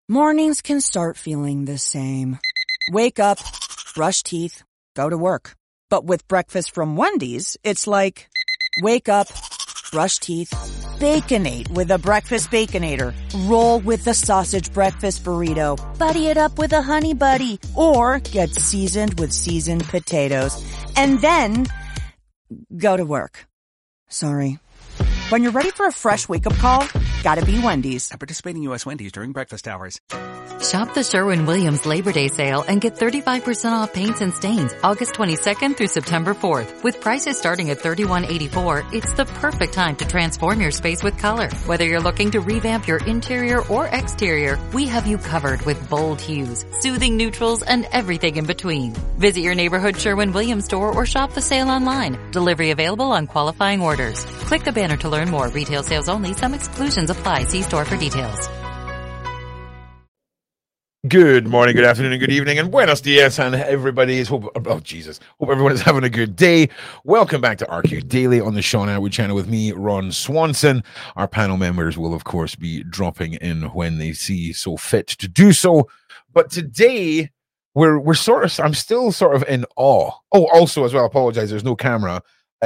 Mornings can start feeling the same. Wake up, brush teeth, go to work. But with breakfast from Wendy's, it's like, wake up, brush teeth, Baconate with a breakfast Baconator. Roll with the sausage breakfast burrito. Buddy it up with a honey buddy. Or get seasoned with seasoned potatoes. And then go to work. Sorry. When you're ready for a fresh wake-up call, gotta be Wendy's. At participating U.S. Wendy's during breakfast hours. Shop the Sherwin-Williams Labor Day sale and get 35% off paints and stains August 22nd through September 4th. With prices starting at $31.84, it's the perfect time to transform your space with color. Whether you're looking to revamp your interior or exterior, we have you covered with bold hues, soothing neutrals, and everything in between. Visit your neighborhood Sherwin-Williams store or shop the sale online. Delivery available on qualifying orders. Click the banner to learn more. Retail sales only. Some exclusions apply. See store for details. Good morning, good afternoon, and good evening, and buenos dias, and everybody's hope everyone is having a good day. Welcome back to RQ Daily on the Sean Atwood channel with me, Ron Swanson. Our panel members will, of course, be dropping in when they see so fit to do so. But today, I'm still sort of in awe. Oh, also, as well, I apologize, there's no camera.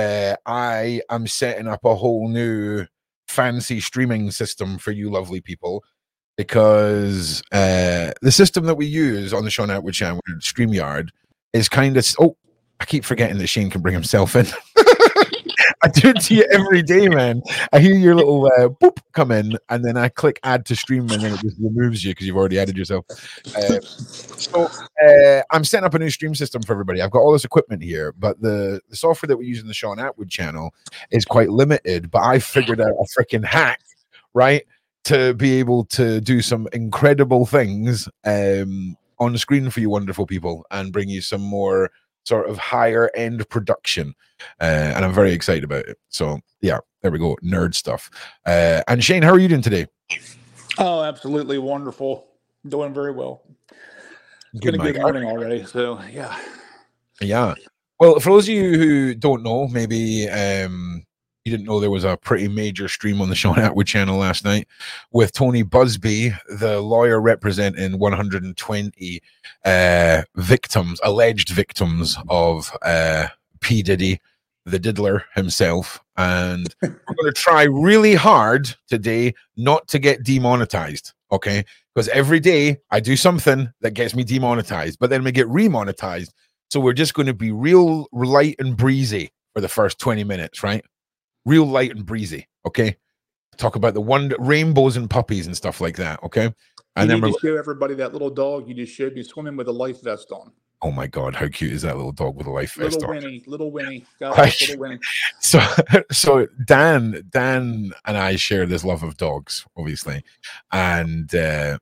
I am setting up a whole new fancy streaming system for you lovely people, because the system that we use on the Sean Atwood channel, StreamYard, is kind of... Oh, I keep forgetting that Shane can bring himself in. I do it to you every day, man. I hear your little boop come in, and then I click add to stream, and then it just removes you because you've already added yourself. So I'm setting up a new stream system for everybody. I've got all this equipment here, but the software that we use in the Sean Atwood channel is quite limited, but I figured out a freaking hack, right, to be able to do some incredible things on the screen for you wonderful people and bring you some more sort of higher end production. And I'm very excited about it. So yeah, there we go. Nerd stuff. And Shane, how are you doing today? Oh, absolutely wonderful. Doing very well. It's Good, been a good morning already. So yeah. Yeah. Well, for those of you who don't know, maybe you didn't know there was a pretty major stream on the Sean Atwood channel last night with Tony Busby, the lawyer representing 120 victims, alleged victims of P. Diddy, the diddler himself. And we're going to try really hard today not to get demonetized, okay? Because every day I do something that gets me demonetized, but then we get remonetized. So we're just going to be real light and breezy for the first 20 minutes, right? Real light and breezy, okay? Talk about the rainbows and puppies and stuff like that, okay? And then show everybody that little dog you just showed me swimming with a life vest on. Oh my God, how cute is that little dog with a life vest on? Little Winnie. Little Winnie. So Dan and I share this love of dogs, obviously. And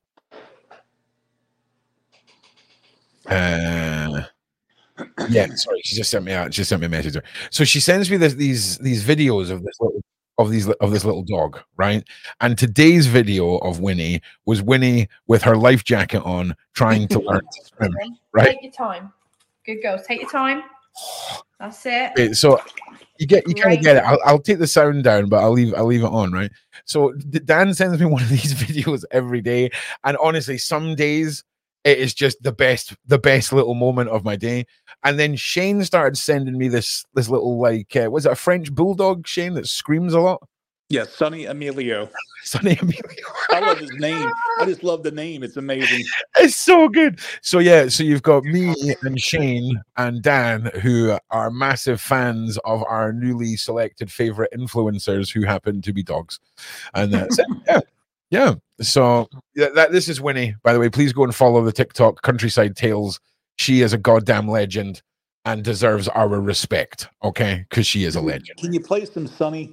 yeah, sorry, she just sent me out. She sent me a message there. So she sends me these videos of this little dog, right? And today's video of Winnie was Winnie with her life jacket on, trying to learn to swim. Right? Take your time. Good girls. Take your time. That's it. Okay, so you kind of get it. I'll take the sound down, but I'll leave it on, right? So Dan sends me one of these videos every day, and honestly, some days it is just the best little moment of my day. And then Shane started sending me this little, like, was it a French bulldog, Shane, that screams a lot? Yeah, Sonny Emilio. Sonny Emilio. I love his name. I just love the name. It's amazing. It's so good. So yeah, so you've got me and Shane and Dan, who are massive fans of our newly selected favorite influencers who happen to be dogs. And that's it. Yeah. So this is Winnie, by the way. Please go and follow the TikTok Countryside Tales. She is a goddamn legend and deserves our respect, okay? Because she is a legend. Can you play some Sonny?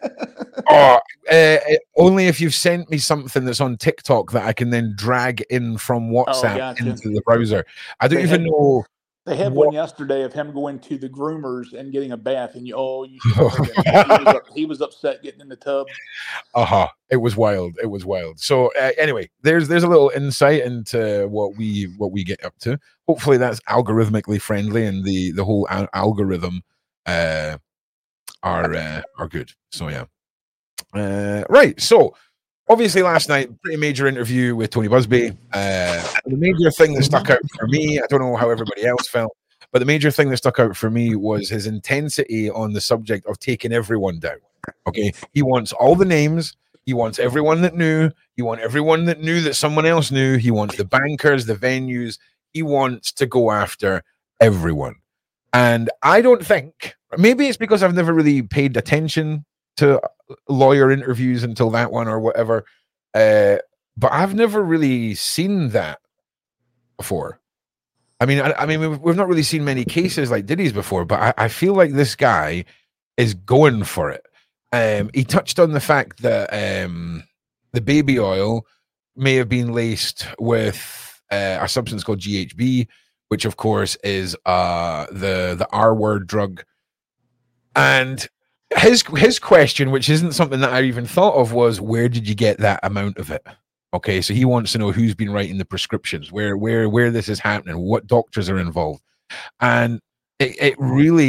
Only if you've sent me something that's on TikTok that I can then drag in from WhatsApp into the browser. I don't even know. They had one yesterday of him going to the groomers and getting a bath, and he was upset getting in the tub. It was wild. It was wild. So anyway, there's a little insight into what we get up to. Hopefully that's algorithmically friendly, and the whole algorithm are good. So yeah. Right. So obviously last night, pretty major interview with Tony Busby. The major thing that stuck out for me, I don't know how everybody else felt, but the major thing that stuck out for me was his intensity on the subject of taking everyone down. Okay, he wants all the names. He wants everyone that knew. He wants everyone that knew that someone else knew. He wants the bankers, the venues. He wants to go after everyone. And I don't think, maybe it's because I've never really paid attention to lawyer interviews until that one or whatever. But I've never really seen that before. I mean, we've not really seen many cases like Diddy's before, but I feel like this guy is going for it. He touched on the fact that the baby oil may have been laced with a substance called GHB, which of course is the R-word drug. And his question, which isn't something that I even thought of, was where did you get that amount of it? Okay, so he wants to know who's been writing the prescriptions, where this is happening, what doctors are involved. And it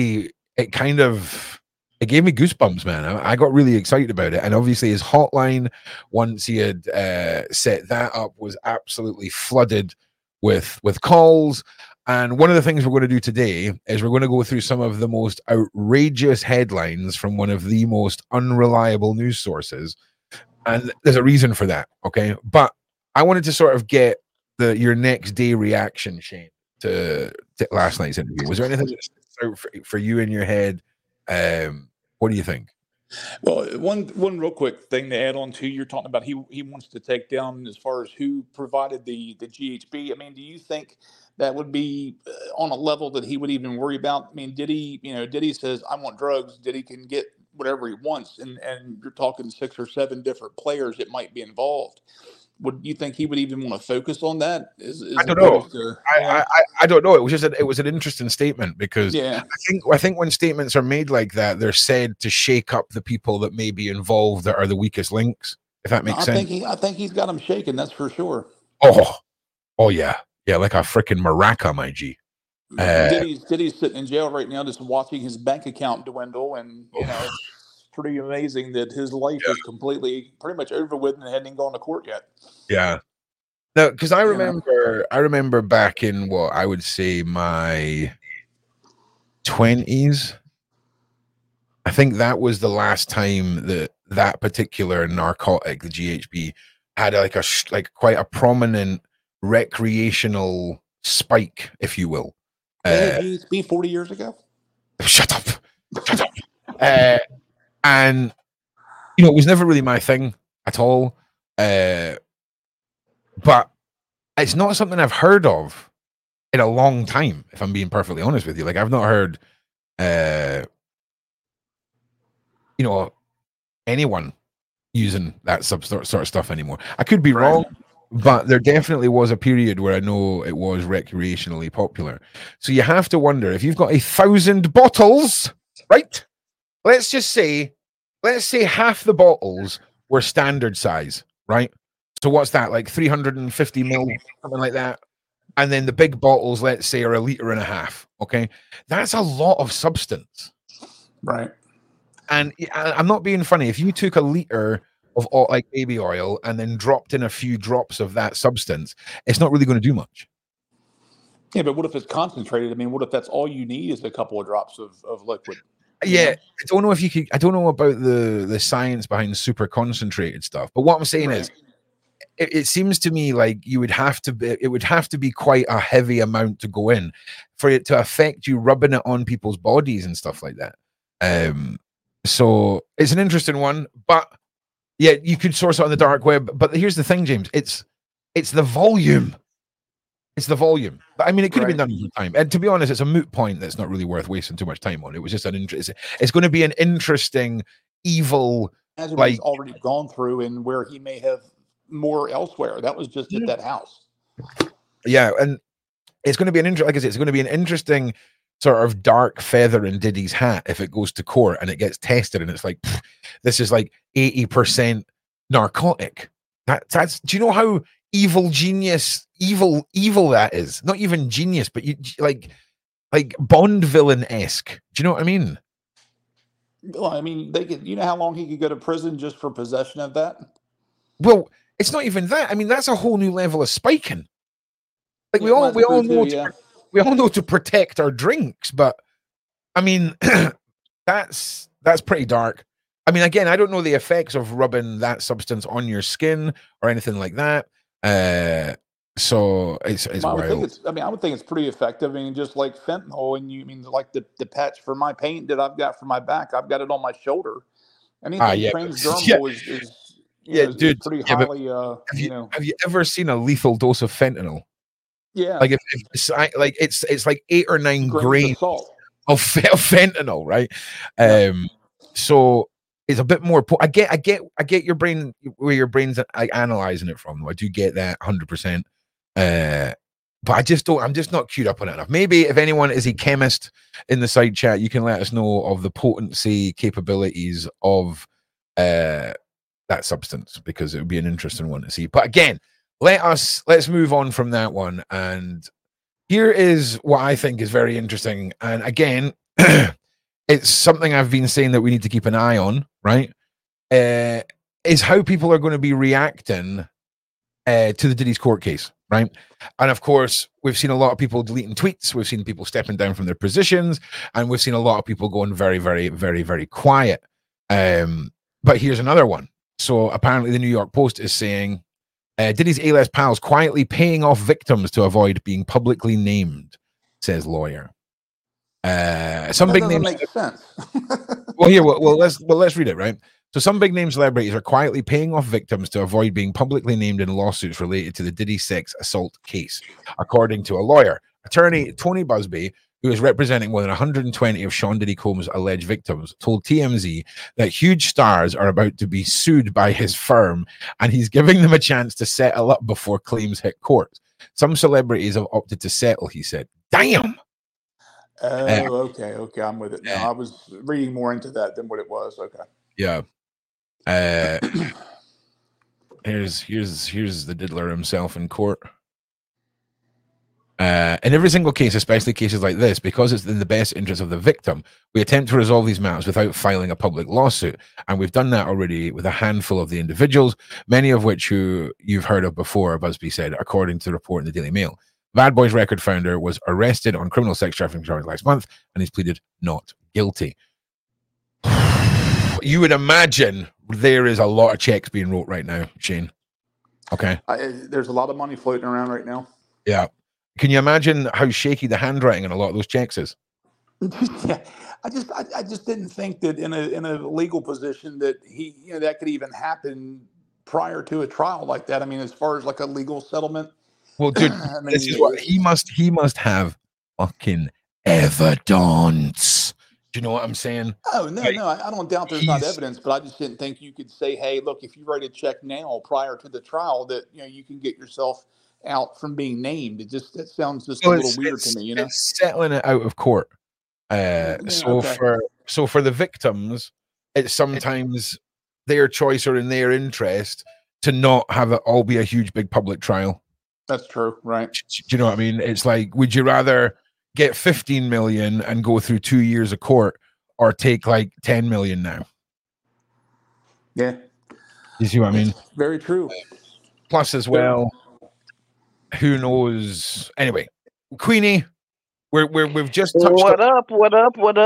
gave me goosebumps, man. I got really excited about it. And obviously his hotline, once he had set that up, was absolutely flooded with calls. And one of the things we're going to do today is we're going to go through some of the most outrageous headlines from one of the most unreliable news sources. And there's a reason for that, okay? But I wanted to sort of get your next day reaction, Shane, to last night's interview. Was there anything that stood out for you in your head? What do you think? Well, one real quick thing to add on to, you're talking about he wants to take down as far as who provided the GHB. I mean, do you think that would be on a level that he would even worry about? I mean, Diddy says, I want drugs. Diddy can get whatever he wants. And you're talking 6 or 7 different players that might be involved. Would you think he would even want to focus on that? I don't know. I don't know. It was an interesting statement because I think when statements are made like that, they're said to shake up the people that may be involved that are the weakest links. If that makes sense. I think he's got them shaken. That's for sure. Oh yeah, like a freaking maraca, my G. Diddy's sitting in jail right now, just watching his bank account dwindle, and it's pretty amazing that his life is completely, pretty much over with, and hadn't even gone to court yet. Yeah. No, because I remember back in what I would say my 20s. I think that was the last time that particular narcotic, the GHB, had quite a prominent recreational spike, if you will. GHB 40 years ago. Shut up. And it was never really my thing at all. But it's not something I've heard of in a long time, if I'm being perfectly honest with you. Like, I've not heard anyone using that sort of stuff anymore. I could be wrong, but there definitely was a period where I know it was recreationally popular. So you have to wonder, if you've got 1,000 bottles, right? Let's say half the bottles were standard size, right? So what's that, like 350 mil, something like that? And then the big bottles, let's say, are 1.5 liters. Okay, that's a lot of substance, right? And I'm not being funny. If you took 1 liter of like baby oil and then dropped in a few drops of that substance, it's not really going to do much. Yeah, but what if it's concentrated? I mean, what if that's all you need is a couple of drops of liquid? Yeah, I don't know if you could. I don't know about the science behind super concentrated stuff. But what I'm saying is, it seems to me like it would have to be quite a heavy amount to go in for it to affect you rubbing it on people's bodies and stuff like that. So it's an interesting one, but yeah, you could source it on the dark web. But here's the thing, James, it's the volume. It's the volume. But I mean, it could have been done in time. And to be honest, it's a moot point that's not really worth wasting too much time on. It was just it's going to be an interesting, evil. As he's already gone through, and where he may have more elsewhere. That was just at that house. Yeah, and it's going to be it's going to be an interesting sort of dark feather in Diddy's hat if it goes to court and it gets tested and it's like, this is like 80% narcotic. That's do you know how evil that is? Not even genius, but you like Bond villain-esque. Do you know what I mean? Well, I mean, they could. You know how long he could go to prison just for possession of that? Well, it's not even that. I mean, that's a whole new level of spiking. Like we all know to protect our drinks, but I mean, that's pretty dark. I mean, again, I don't know the effects of rubbing that substance on your skin or anything like that. So it's wild. I would think it's pretty effective. I mean, just like fentanyl, and like the patch for my paint that I've got for my back, I've got it on my shoulder. Anything transdermal is dude, pretty highly. Have you ever seen a lethal dose of fentanyl? Yeah, like if it's like 8 or 9 grains of fentanyl, right? So it's a bit more. I get your brain, where your brain's like analyzing it from. I do get that 100%. But I'm just not queued up on it enough. Maybe if anyone is a chemist in the side chat, you can let us know of the potency capabilities of that substance, because it would be an interesting one to see. But again, let's move on from that one. And here is what I think is very interesting. And again, it's something I've been saying that we need to keep an eye on, right? Is how people are going to be reacting to the Diddy's court case, right? And of course, we've seen a lot of people deleting tweets. We've seen people stepping down from their positions, and we've seen a lot of people going very, very, very, very quiet. But here's another one. So apparently the New York Post is saying, Diddy's A-list pals quietly paying off victims to avoid being publicly named, says lawyer. Some big names make sense. let's read it, right? So some big name celebrities are quietly paying off victims to avoid being publicly named in lawsuits related to the Diddy sex assault case, according to a lawyer. Attorney Tony Busby, who is representing more than 120 of Sean Diddy Combs' alleged victims, told TMZ that huge stars are about to be sued by his firm, and he's giving them a chance to settle up before claims hit court. Some celebrities have opted to settle, he said. Damn! Okay, I'm with it now. I was reading more into that than what it was. Okay. Yeah. Here's the diddler himself in court. In every single case, especially cases like this, because it's in the best interest of the victim, we attempt to resolve these matters without filing a public lawsuit. And we've done that already with a handful of the individuals, many of which who you've heard of before, Busby said, according to the report in the Daily Mail. Bad Boys record founder was arrested on criminal sex trafficking charges last month, and he's pleaded not guilty. You would imagine there is a lot of checks being wrote right now, Shane. Okay. There's a lot of money floating around right now. Yeah. Can you imagine how shaky the handwriting on a lot of those checks is? Yeah. I just didn't think that in a legal position that that could even happen prior to a trial like that. I mean, as far as like a legal settlement. Well, dude, this is what he must have fucking evidence. Do you know what I'm saying? Oh, no, I don't doubt there's not evidence, but I just didn't think you could say, hey, look, if you write a check now prior to the trial that, you can get yourself out from being named. That sounds just a little weird to me, It's settling it out of court. So for the victims, it's sometimes their choice or in their interest to not have it all be a huge, big public trial. That's true, right? Do you know what I mean? It's like, would you rather get 15 million and go through 2 years of court, or take like 10 million now? Yeah. You see what I mean? Very true. Plus, as well, who knows? Anyway, Queenie, we've just touched. What up? What up? But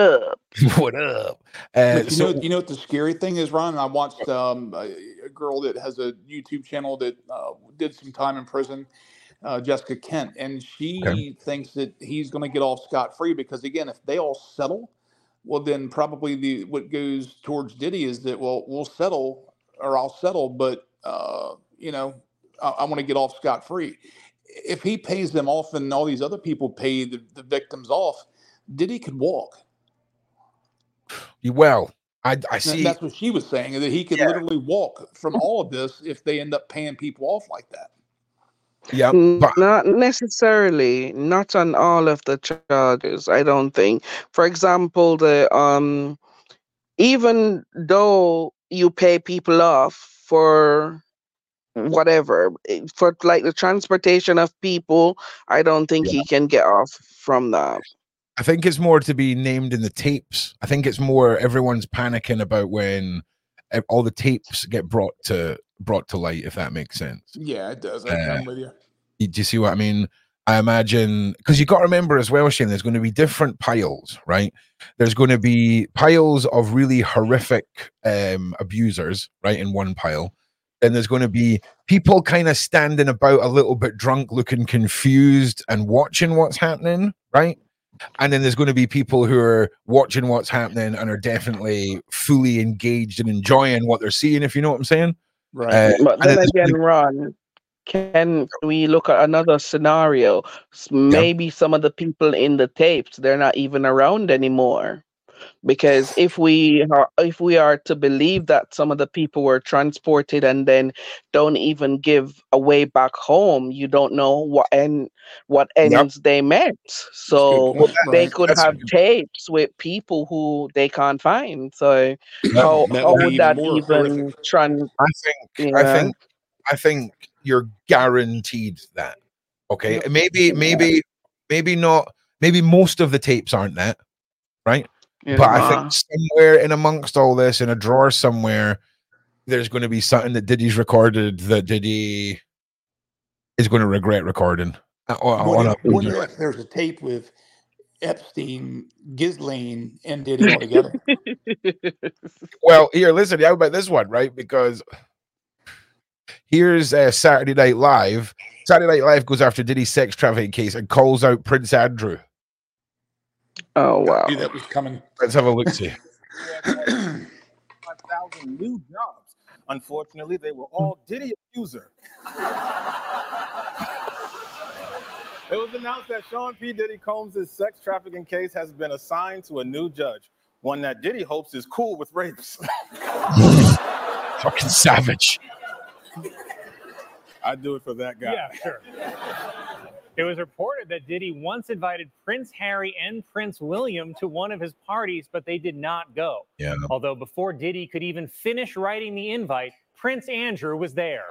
you know what the scary thing is, Ron? I watched a girl that has a YouTube channel that did some time in prison, Jessica Kent, and she thinks that he's going to get off scot-free because, again, if they all settle, well, then probably what goes towards Diddy is that, well, we'll settle, or I'll settle, but I want to get off scot-free. If he pays them off and all these other people pay the victims off, Diddy could walk. Well, I see. That's what she was saying, that he could literally walk from all of this if they end up paying people off like that. Yeah, but not necessarily, not on all of the charges, I don't think. For example, the even though you pay people off for whatever, for like the transportation of people, I don't think he can get off from that. I think it's more to be named in the tapes. I think it's more everyone's panicking about when all the tapes get brought to brought to light, if that makes sense. Yeah, it does. I'm with you. Do you see what I mean? I imagine, because you got to remember as well, Shane, there's going to be different piles, right? There's going to be piles of really horrific abusers, right, in one pile. Then there's going to be people kind of standing about a little bit drunk, looking confused and watching what's happening, right? And then there's going to be people who are watching what's happening and are definitely fully engaged and enjoying what they're seeing, if you know what I'm saying. Right. But then again, Ron, can we look at another scenario? Maybe some of the people in the tapes, they're not even around anymore. Because if we are to believe that some of the people were transported and then don't even give a way back home, you don't know what ends they met. So they could have tapes with people who they can't find. So how would that even I think you're guaranteed that. Okay, maybe not. Maybe most of the tapes aren't that, right? Yeah. But I think somewhere in amongst all this, in a drawer somewhere, there's going to be something that Diddy's recorded that Diddy is going to regret recording. Wonder if there's a tape with Epstein, Ghislaine, and Diddy all together. Well, here, listen. How about this one, right? Because here's Saturday Night Live. Saturday Night Live goes after Diddy's sex trafficking case and calls out Prince Andrew. Oh, wow. I knew that was coming. Let's have a look-see. 5,000 new jobs. Unfortunately, they were all Diddy abuser. It was announced that Sean P. Diddy Combs' sex trafficking case has been assigned to a new judge, one that Diddy hopes is cool with rapes. Fucking savage. I'd do it for that guy. Yeah, sure. It was reported that Diddy once invited Prince Harry and Prince William to one of his parties, but they did not go. Yeah. Although before Diddy could even finish writing the invite, Prince Andrew was there.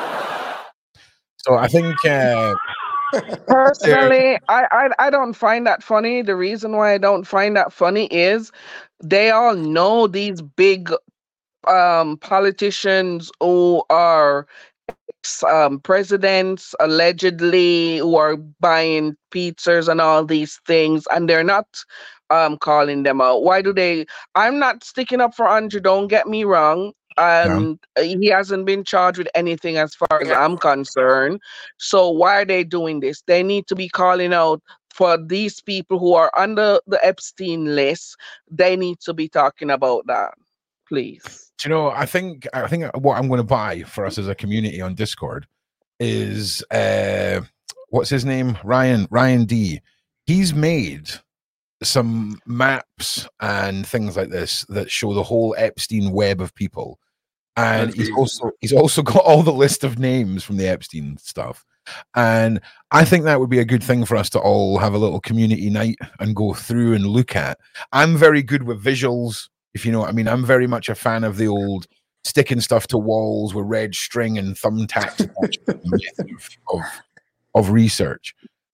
So I think personally, I don't find that funny. The reason why I don't find that funny is they all know these big politicians who are presidents allegedly who are buying pizzas and all these things, and they're not calling them out. Why do they? I'm not sticking up for Andrew, don't get me wrong. He hasn't been charged with anything as far as I'm concerned. So why are they doing this? They need to be calling out for these people who are under the Epstein list. They need to be talking about that, please. Do you know, I think what I'm going to buy for us as a community on Discord is what's his name? Ryan D. He's made some maps and things like this that show the whole Epstein web of people. And he's also got all the list of names from the Epstein stuff. And I think that would be a good thing for us to all have a little community night and go through and look at. I'm very good with visuals, if you know what I mean. I'm very much a fan of the old sticking stuff to walls with red string and thumbtacks of research.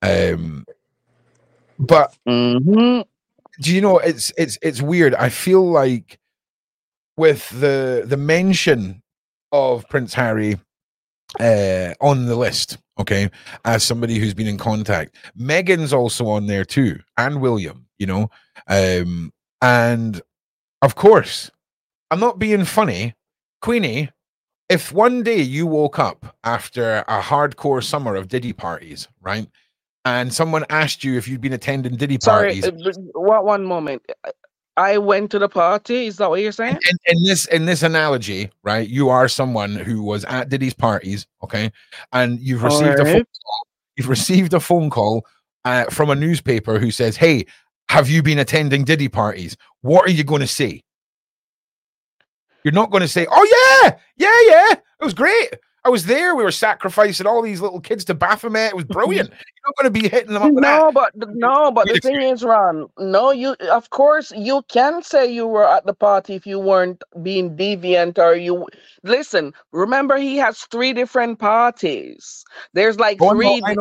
But do you know, it's weird. I feel like with the mention of Prince Harry on the list, okay, as somebody who's been in contact, Meghan's also on there too, and William, you know, and of course, I'm not being funny, Queenie. If one day you woke up after a hardcore summer of Diddy parties, right, and someone asked you if you'd been attending Diddy parties, one moment. I went to the party. Is that what you're saying? In this analogy, right? You are someone who was at Diddy's parties, okay, and you've received a phone call. You've received a phone call from a newspaper who says, "Hey, have you been attending Diddy parties?" What are you going to say? You're not going to say, "Oh yeah, it was great. I was there. We were sacrificing all these little kids to Baphomet. It was brilliant." You're not going to be hitting them up with that. But the thing is, Ron, of course you can say you were at the party if you weren't being deviant or you listen. Remember, he has 3 different parties. There's like three. I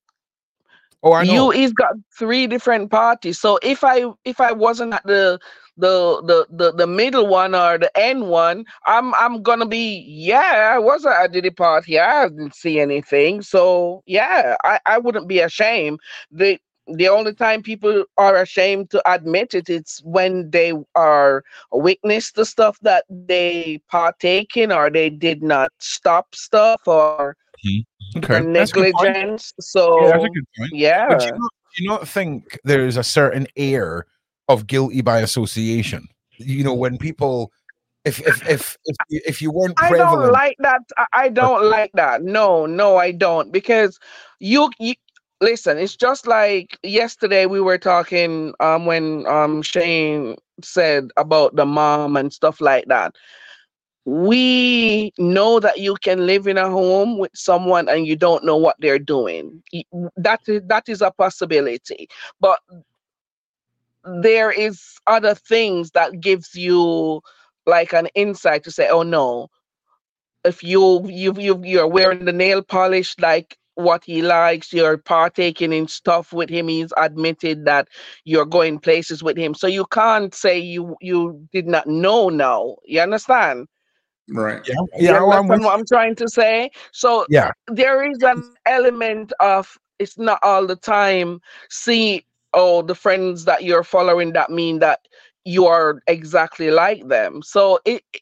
know. He's got 3 different parties. So if I wasn't at the the middle one or the end one, I'm gonna be, yeah, I was at a Diddy party. I didn't see anything. So yeah, I wouldn't be ashamed. The only time people are ashamed to admit it, it's when they are witness to stuff that they partake in, or they did not stop stuff, or Okay, that's a good point. negligence. So Yeah, that's a good point. But yeah. do you not think there's a certain air of guilty by association? You know, when people, if you weren't I don't prevalent, like that. I don't like that. No, I don't. Because you listen, it's just like yesterday we were talking when Shane said about the mom and stuff like that. We know that you can live in a home with someone and you don't know what they're doing. That is a possibility. But there is other things that gives you like an insight to say, oh no, if you're wearing the nail polish like what he likes, you're partaking in stuff with him, he's admitted that you're going places with him. So you can't say you did not know now. You understand? Right. yeah, You yeah, well, I'm understand with, what I'm trying to say? So yeah, there is an element of, it's not all the time. See, oh, the friends that you're following that mean that you are exactly like them. So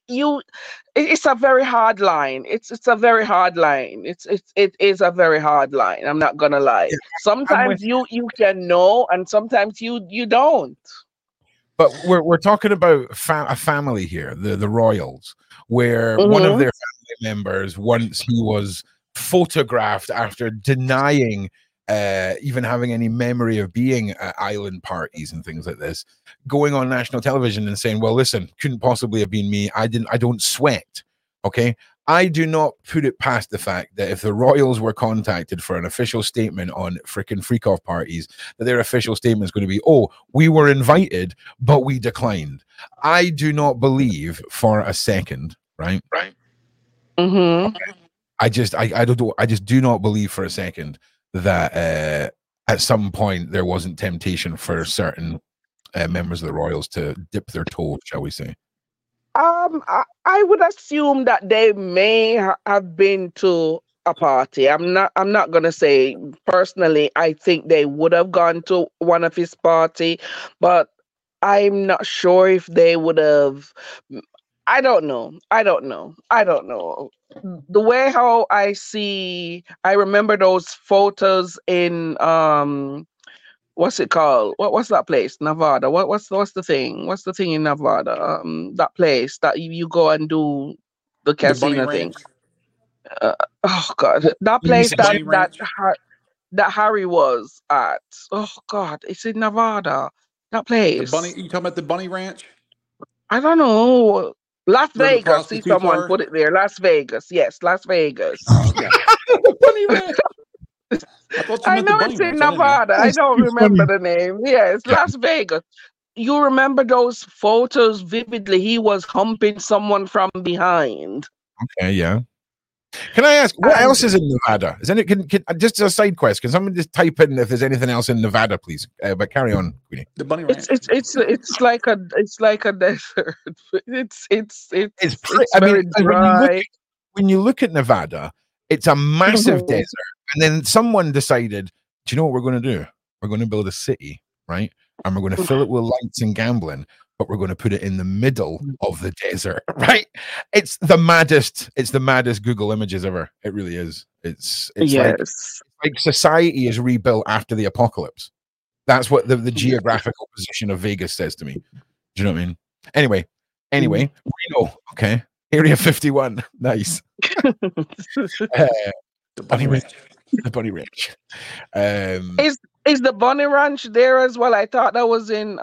it's a very hard line. It's a very hard line. It is a very hard line. I'm not gonna lie. yeah, I'm Sometimes with. you can know, and sometimes you don't. But we're talking about a family here, the Royals, where one of Mm-hmm. their family members, once he was photographed after denying even having any memory of being at island parties and things like this, going on national television and saying, well, listen, couldn't possibly have been me. I don't sweat. Okay. I do not put it past the fact that if the Royals were contacted for an official statement on freaking freak-off parties, that their official statement is going to be, oh, we were invited, but we declined. I do not believe for a second, right? Mm-hmm. I just do not believe for a second that at some point there wasn't temptation for certain members of the Royals to dip their toe, shall we say? I would assume that they may have been to a party. I'm not gonna say personally. I think they would have gone to one of his party, but I'm not sure if they would have. I don't know. The way how I remember those photos in what's it called? What's that place? Nevada. What's the thing? What's the thing in Nevada? That place that you go and do the The Bunny casino thing. Ranch. Oh God, that You place said Bunny Ranch. that Harry was at. Oh God, it's in Nevada. That The bunny. place. You talking about the Bunny Ranch? I don't know. Las Where the Vegas. See, prostitutes someone are? put it there. Las Vegas. Yes, Las Vegas. Oh, okay. The Bunny Ranch. I thought you I meant the know Bunny it's in Ranch. I didn't know. Nevada. I It's don't too remember funny. the name. Yeah, it's Las Vegas. You remember those photos vividly? He was humping someone from behind. Okay, yeah. Can I ask what And else is in Nevada? Is any can just a side quest? Can someone just type in if there's anything else in Nevada, please? But carry on, Queenie. The Bunny Ranch. it's like a desert. It's I mean, very dry. when you look at Nevada, it's a massive Mhm. desert, and then someone decided, do you know what we're going to do? We're going to build a city, right? And we're going to fill it with lights and gambling, but we're going to put it in the middle of the desert, right? It's the maddest Google images ever. It really is. It's Yes. like society is rebuilt after the apocalypse. That's what the geographical position of Vegas says to me. Do you know what I mean? Anyway, Reno, okay. Area 51. Nice. The Bunny Ranch. The Bunny Ranch. Is the Bunny Ranch there as well? I thought that was in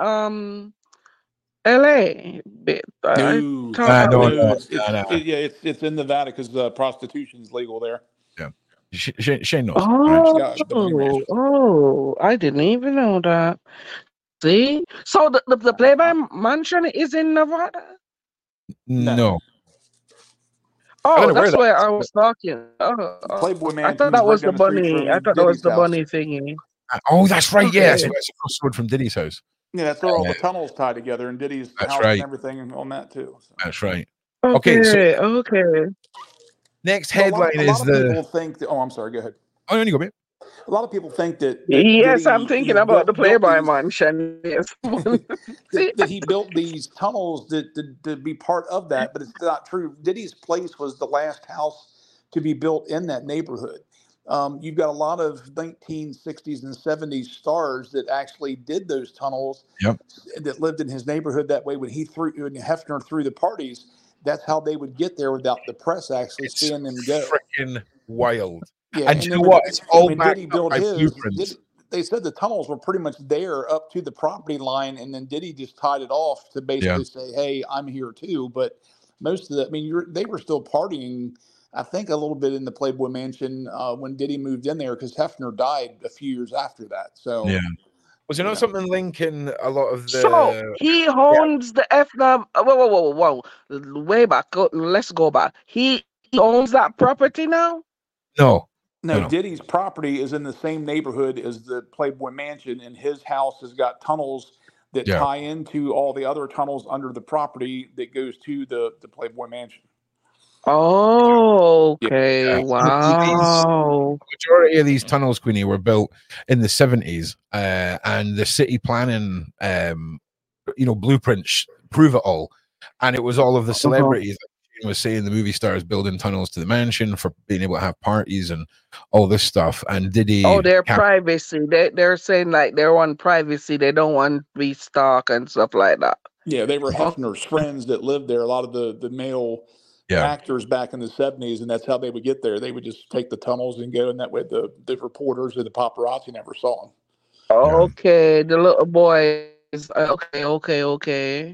LA. No, no. it's in Nevada because prostitution's legal there. Yeah. Shane knows. Right? Yeah, the Bunny Ranch. I didn't even know that. See? So the Playboy Mansion is in Nevada? No. Oh, don't know that's where where I was talking. Playboy I Mansion thought is that right was the down the street bunny. from I thought that Diddy's was the house. bunny thingy. Oh, that's right. Yeah, Okay. so it's across the road from Diddy's house. Yeah, that's where all the tunnels tie together, and Diddy's That's house right. and everything on that too. So. That's right. Okay, Okay, so okay. next But headline a is lot of the. people think that, oh, I'm sorry, go ahead. Oh, no, you go, mate. A lot of people think that Yes, I'm Diddy, thinking about the built Playboy these Mansion. Yes. that he built these tunnels to be part of that, but it's not true. Diddy's place was the last house to be built in that neighborhood. You've got a lot of 1960s and 70s stars that actually did those tunnels Yep. that lived in his neighborhood that way. When Hefner threw the parties, that's how they would get there without the press actually It's seeing them go. freaking wild. Yeah, And you then know what? It's all when backed Diddy up built by his, blueprints. they said the tunnels were pretty much there up to the property line, and then Diddy just tied it off to basically say, "Hey, I'm here too." But most of the, I mean, they were still partying. I think a little bit in the Playboy Mansion when Diddy moved in there, because Hefner died a few years after that. So Yeah. Was there not something linking a lot of So the? he owns the FNAM. Whoa. Way back. Let's go back. He owns that property now? No. No, Diddy's property is in the same neighborhood as the Playboy Mansion, and his house has got tunnels that tie into all the other tunnels under the property that goes to the Playboy Mansion. Oh, okay. Yeah. Wow. The majority of these tunnels, Queenie, were built in the 70s, and the city planning, blueprints prove it all. And it was all of the celebrities. Was saying the movie stars building tunnels to the mansion for being able to have parties and all this stuff. And Diddy, their privacy. They're saying like they want privacy. They don't want to be stalked and stuff like that. Yeah, they were Hefner's friends that lived there. A lot of the male actors back in the 70s, and that's how they would get there. They would just take the tunnels and go, and that way the reporters or the paparazzi never saw them. Okay, the little boy is okay.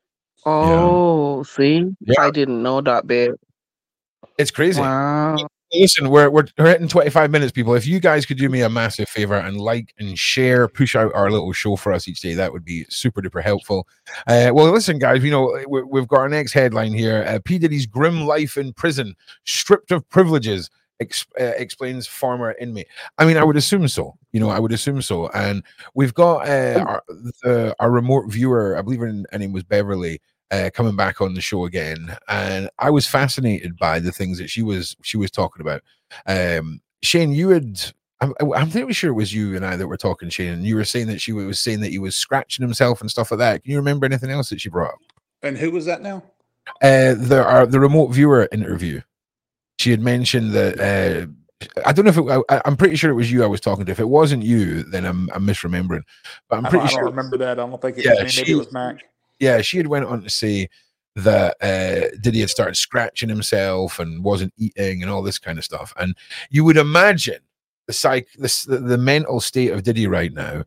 Oh, see, I didn't know that bit. It's crazy. Wow. Listen, we're hitting 25 minutes, people. If you guys could do me a massive favor and like and share, push out our little show for us each day, that would be super duper helpful. Well, listen, guys, we've got our next headline here. P. Diddy's grim life in prison, stripped of privileges, explains former inmate. I mean, I would assume so. I would assume so. And we've got our remote viewer, I believe her name was Beverly, coming back on the show again, and I was fascinated by the things that she was talking about. Shane, you had, I'm pretty sure it was you and I that were talking, Shane, and you were saying that she was saying that he was scratching himself and stuff like that. Can you remember anything else that she brought up? And who was that now? The remote viewer interview. She had mentioned that. I don't know if I'm pretty sure it was you I was talking to. If it wasn't you, then I'm misremembering. But I'm pretty sure. I don't remember that. I don't think it was me. Maybe it was Mac. Yeah, she had went on to say that Diddy had started scratching himself and wasn't eating and all this kind of stuff. And you would imagine the mental state of Diddy right now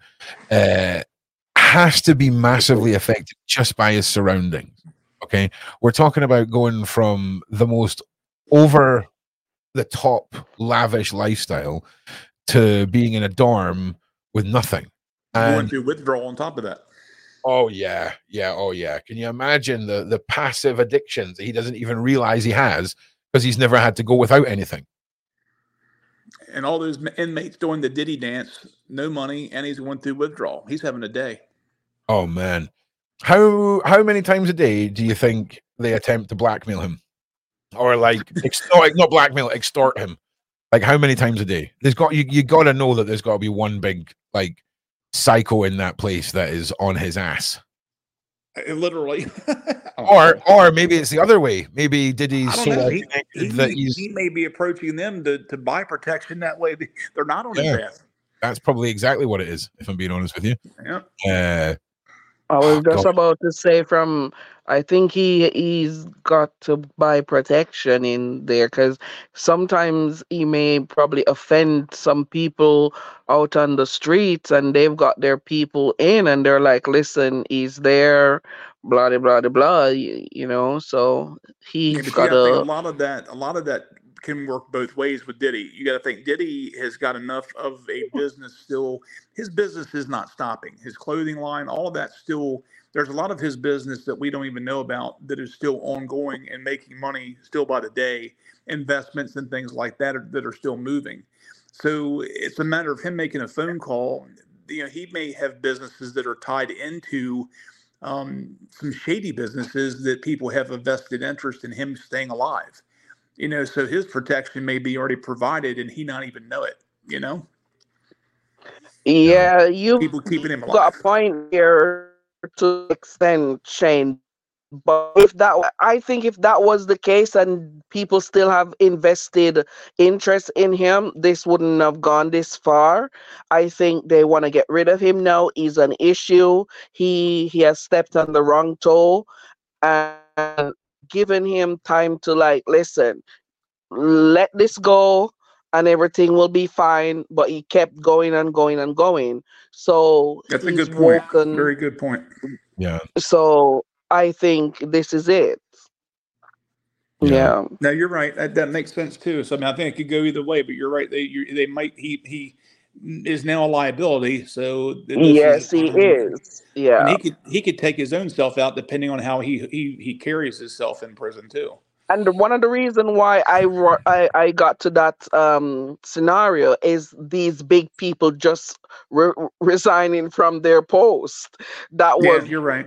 has to be massively affected just by his surroundings. Okay, we're talking about going from the most over the top lavish lifestyle to being in a dorm with nothing. Going through withdrawal on top of that. Oh yeah. Can you imagine the passive addictions that he doesn't even realize he has because he's never had to go without anything? And all those inmates doing the Diddy dance, no money, and he's going through withdrawal. He's having a day. Oh man, how many times a day do you think they attempt to blackmail him, or not blackmail, extort him? Like how many times a day? There's got you got to know that there's got to be one big psycho in that place that is on his ass. Literally. or maybe it's the other way. Maybe Diddy's he may be approaching them to buy protection that way. They're not on his ass. That's probably exactly what it is, if I'm being honest with you. Yeah. I was just about to say I think he's got to buy protection in there because sometimes he may probably offend some people out on the streets and they've got their people in and they're like, listen, he's there, blah, blah, blah, blah, so he's got to... A lot of that can work both ways with Diddy. You got to think Diddy has got enough of a business still. His business is not stopping. His clothing line, all of that still, there's a lot of his business that we don't even know about that is still ongoing and making money still by the day, investments and things like that that are still moving. So it's a matter of him making a phone call. he may have businesses that are tied into some shady businesses that people have a vested interest in him staying alive. So his protection may be already provided and he not even know it. Yeah, you People keeping him alive. got a point here to extend, Shane. But I think if that was the case and people still have invested interest in him, this wouldn't have gone this far. I think they want to get rid of him now. He's an issue. He has stepped on the wrong toe, and given him time to listen, let this go and everything will be fine. But he kept going and going and going. So that's a good point. Very good point. Yeah. So I think this is it. Yeah. No, you're right. That makes sense too. So I think it could go either way. But you're right. They might. He is now a liability. So yes, he is. Yeah. And he could take his own self out depending on how he carries himself in prison too. And one of the reasons why I got to that scenario is these big people just resigning from their post. You're right.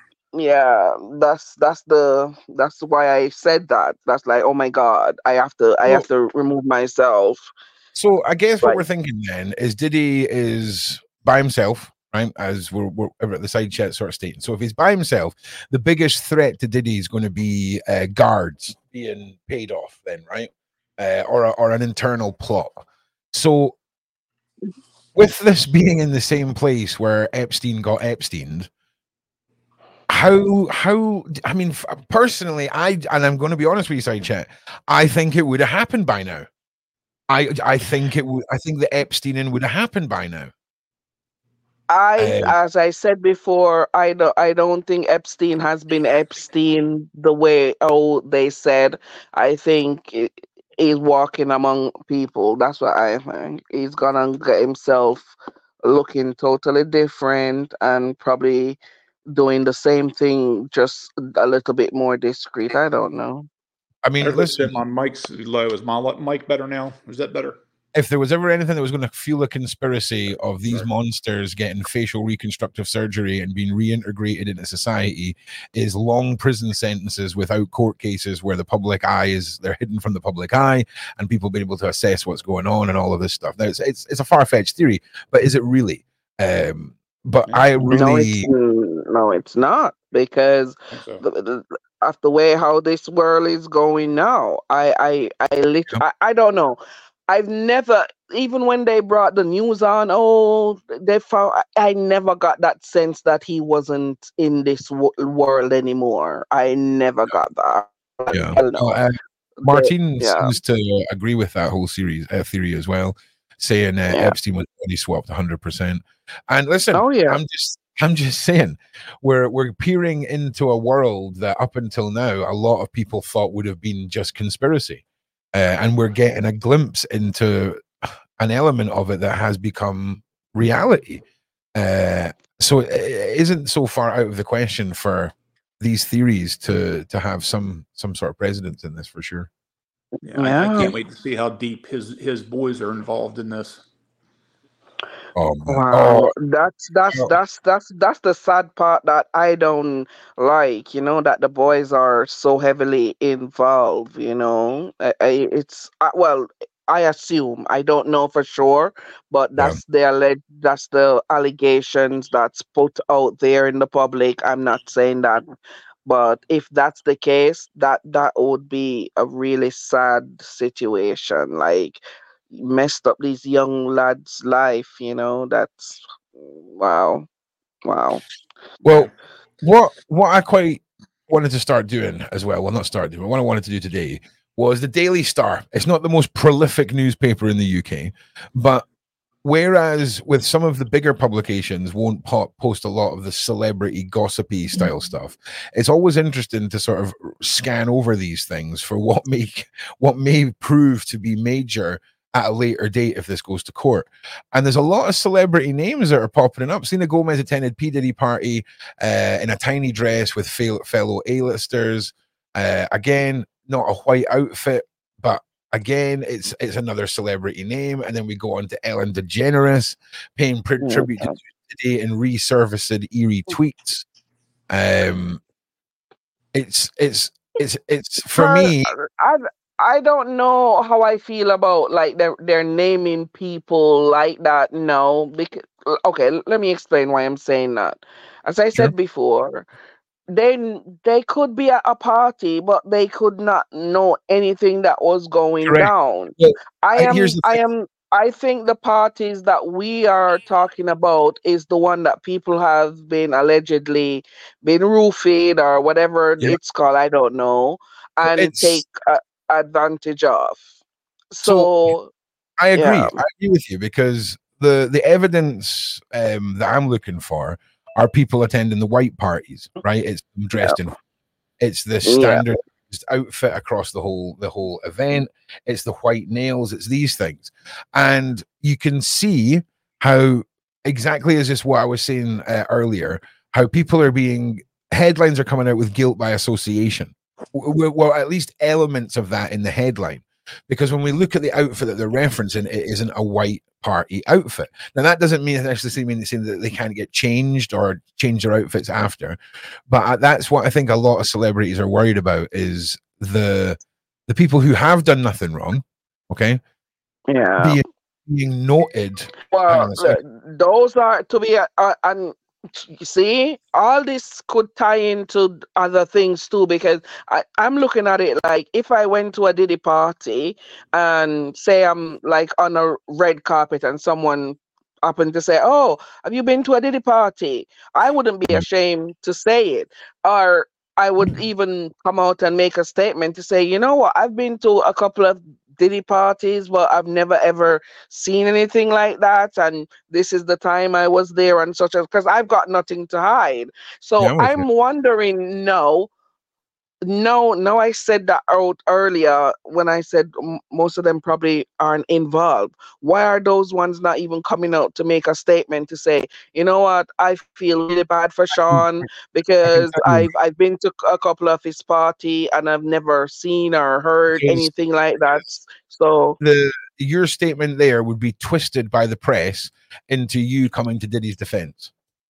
That's why I said that. That's like, oh my God, I have to remove myself. So I guess what we're thinking then is Diddy is by himself, right? As we're at the side chat sort of stating. So if he's by himself, the biggest threat to Diddy is going to be guards being paid off then, right? Or an internal plot. So with this being in the same place where Epstein got Epsteined, how I mean, personally, and I'm going to be honest with you, side chat, I think it would have happened by now. I think it would. I think the Epsteining would have happened by now. As I said before, I don't think Epstein has been Epstein the way they said. I think he's walking among people. That's what I think. He's gonna get himself looking totally different and probably doing the same thing, just a little bit more discreet. I don't know. I mean, listen, my mic's low. Is my mic better now? Is that better? If there was ever anything that was going to fuel a conspiracy of these monsters getting facial reconstructive surgery and being reintegrated into society, is long prison sentences without court cases where the public eye they're hidden from the public eye and people being able to assess what's going on and all of this stuff. Now, it's a far-fetched theory, but is it really? But I really no, it's not, because of the way how this world is going now. I don't know. I've never, even when they brought the news on, they found, I never got that sense that he wasn't in this world anymore. I never got that. Yeah. Martin seems to agree with that whole theory as well, saying Epstein was already swapped 100%. And listen, I'm just saying, we're peering into a world that up until now a lot of people thought would have been just conspiracy. And we're getting a glimpse into an element of it that has become reality. So it isn't so far out of the question for these theories to have some sort of precedence in this, for sure. I can't wait to see how deep his boys are involved in this. Oh, wow. That's the sad part that I don't like, that the boys are so heavily involved, I assume, I don't know for sure, but that's the allegations that's put out there in the public. I'm not saying that, but if that's the case, that would be a really sad situation. Like, messed up these young lads' life, that's wow. Well, what I quite wanted to start doing as well, what I wanted to do today was the Daily Star. It's not the most prolific newspaper in the UK, but whereas with some of the bigger publications won't post a lot of the celebrity gossipy style stuff, it's always interesting to sort of scan over these things for what may prove to be major at a later date if this goes to court. And there's a lot of celebrity names that are popping up. Selena Gomez attended P. Diddy party in a tiny dress with fellow A-listers. Again, not a white outfit, but again, it's another celebrity name, and then we go on to Ellen DeGeneres paying tribute to Diddy and resurfaced eerie tweets. It's for me. I don't know how I feel about like they're naming people like that now. Because okay, let me explain why I'm saying that. As I said before, they could be at a party, but they could not know anything that was going Correct. down. Well, I think the parties that we are talking about is the one that people have been allegedly been roofied or whatever it's called. I don't know, and take advantage of. So I agree. I agree with you because the evidence that I'm looking for are people attending the white parties, right? It's them dressed in, it's the standard outfit across the whole event. It's the white nails. It's these things, and you can see how exactly as just what I was saying earlier. How people are being headlines are coming out with guilt by association. Well, at least elements of that in the headline. Because when we look at the outfit that they're referencing, it isn't a white party outfit. Now, that doesn't mean necessarily saying that they can't get changed or change their outfits after. But that's what I think a lot of celebrities are worried about is the people who have done nothing wrong, okay? Yeah. Being noted. Well, those are to be and you see, all this could tie into other things too, because I'm looking at it like if I went to a Diddy party and say I'm like on a red carpet and someone happened to say, "Oh, have you been to a Diddy party?" I wouldn't be ashamed to say it, or I would even come out and make a statement to say, "You know what? I've been to a couple of Diddy parties, but I've never ever seen anything like that, and this is the time I was there and such as," because I've got nothing to hide. So I'm wondering, no, I said that out earlier when I said most of them probably aren't involved. Why are those ones not even coming out to make a statement to say, you know what, I feel really bad for Sean because I've been to a couple of his party and I've never seen or heard anything like that. So your statement there would be twisted by the press into you coming to Diddy's defense.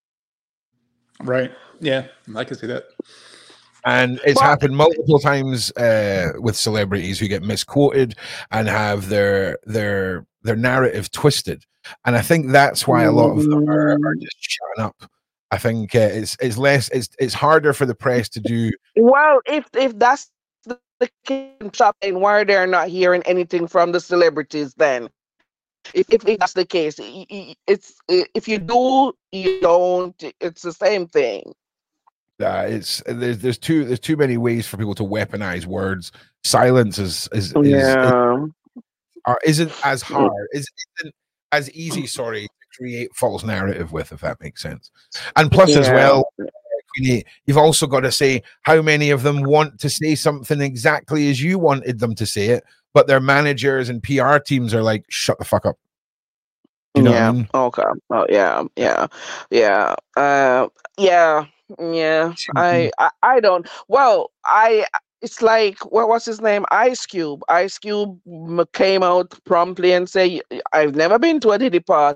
Right. Yeah, I can see that. And it's happened multiple times with celebrities who get misquoted and have their narrative twisted. And I think that's why a lot of them are just shutting up. I think it's harder for the press to do. Well, if that's the case, and why they're not hearing anything from the celebrities then? If that's the case, it's if you do, you don't. It's the same thing. There's too many ways for people to weaponize words. Silence isn't as hard, isn't as easy. Sorry, to create false narrative with, if that makes sense. And plus, as well, Queenie, you've also got to say how many of them want to say something exactly as you wanted them to say it, but their managers and PR teams are like, "Shut the fuck up." You know what I mean? Okay. Oh, yeah. I don't. Well, it's like what's his name? Ice Cube. Ice Cube came out promptly and say, "I've never been to a Diddy party."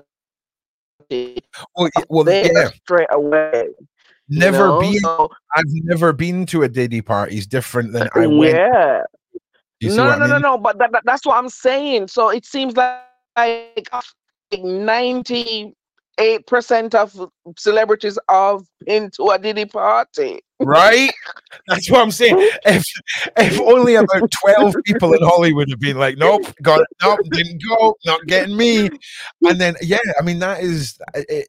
Well, straight away. I've never been to a Diddy party. Is different than I went. Yeah. No. But that's what I'm saying. So it seems like 98% of celebrities have been to a Diddy party. Right? That's what I'm saying. If only about 12 people in Hollywood have been like, nope, didn't go, not getting me. And then, I mean, that is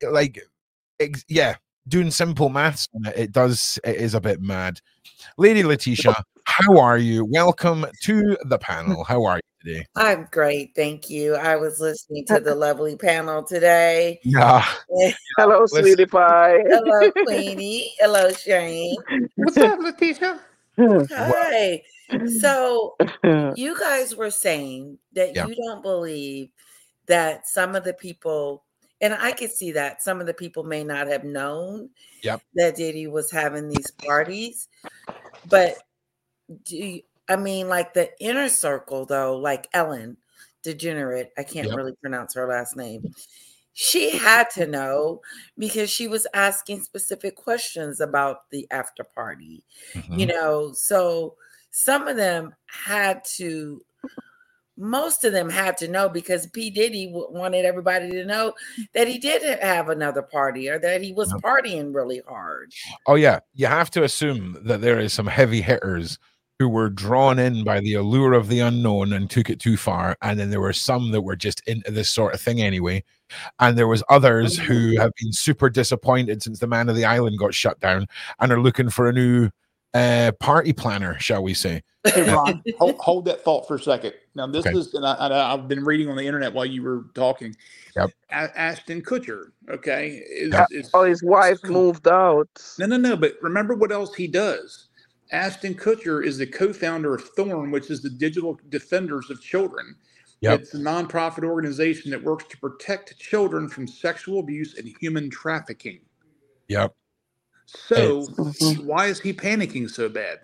doing simple maths on it is a bit mad. Lady Letitia, how are you? Welcome to the panel. How are you today? I'm great, thank you. I was listening to the lovely panel today. Yeah. Hello, sweetie pie. Hello, Queenie. Hello, Shane. What's up, Letitia? Hi. So you guys were saying that you don't believe that some of the people, and I could see that some of the people may not have known that Diddy was having these parties, but I mean, like the inner circle, though, like Ellen DeGenerate, I can't really pronounce her last name. She had to know because she was asking specific questions about the after party, you know. So some of them had to, most of them had to know because P. Diddy wanted everybody to know that he did have another party or that he was partying really hard. Oh, yeah. You have to assume that there is some heavy hitters who were drawn in by the allure of the unknown and took it too far. And then there were some that were just into this sort of thing anyway. And there was others who have been super disappointed since the Man of the Island got shut down and are looking for a new party planner, shall we say. Hey, Ron, hold that thought for a second. Now, this is, and I've been reading on the internet while you were talking. Yep. Ashton Kutcher, okay? His wife moved out. No. But remember what else he does. Ashton Kutcher is the co-founder of Thorn, which is the Digital Defenders of Children. Yep. It's a nonprofit organization that works to protect children from sexual abuse and human trafficking. Yep. So why is he panicking so bad?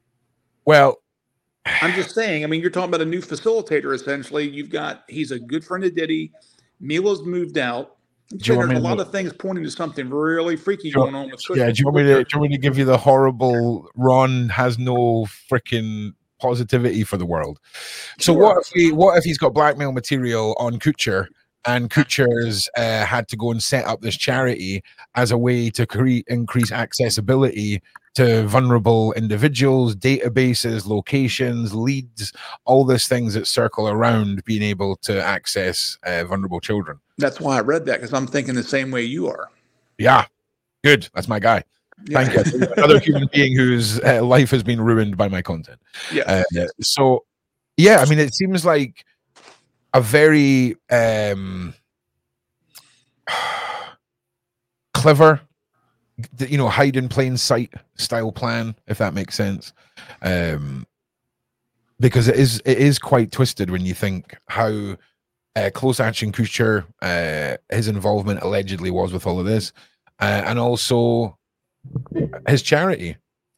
Well, I'm just saying, I mean, you're talking about a new facilitator, essentially. He's a good friend of Diddy. Mila's moved out. There's a lot of things pointing to something really freaky going on with Kutcher. Yeah, do you want me to give you the horrible Ron has no freaking positivity for the world? So what if he's got blackmail material on Kutcher, and Kutcher's had to go and set up this charity as a way to increase accessibility to vulnerable individuals, databases, locations, leads, all these things that circle around being able to access vulnerable children. That's why I read that, because I'm thinking the same way you are. Yeah, good. That's my guy. Yeah. Thank you. Another human being whose life has been ruined by my content. Yeah. So, yeah, I mean, it seems like a very clever, hide in plain sight style plan, if that makes sense. Because it is quite twisted when you think how close Ashton Kutcher, his involvement allegedly was with all of this, and also his charity.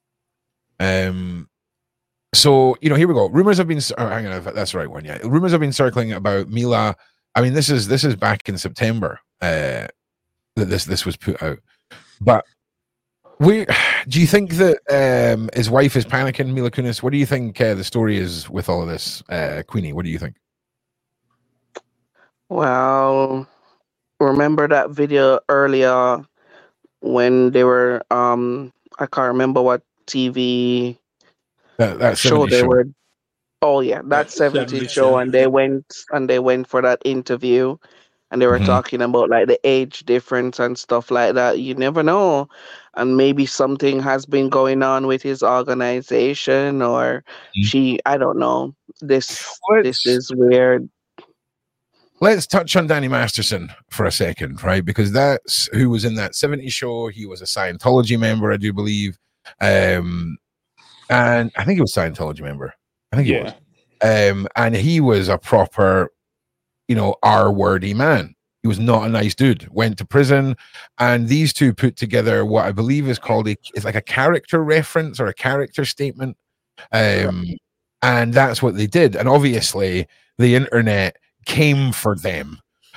So here we go. Rumors have been. Hang on, that's the right one. Yeah, rumors have been circling about Mila. I mean, this is back in September that this was put out. But do you think that his wife is panicking, Mila Kunis? What do you think the story is with all of this, Queenie? What do you think? Well, remember that video earlier when they were I can't remember what TV that show they were. Oh yeah, that 70s show, and they went for that interview, and they were talking about like the age difference and stuff like that. You never know, and maybe something has been going on with his organization, or I don't know. This is weird. Let's touch on Danny Masterson for a second, right? Because that's who was in that 70s show. He was a Scientology member, I do believe. And I think he was a Scientology member. I think he was. And he was a proper, R-wordy man. He was not a nice dude. Went to prison. And these two put together what I believe is called it's like a character reference or a character statement. And that's what they did. And obviously, the internet came for them.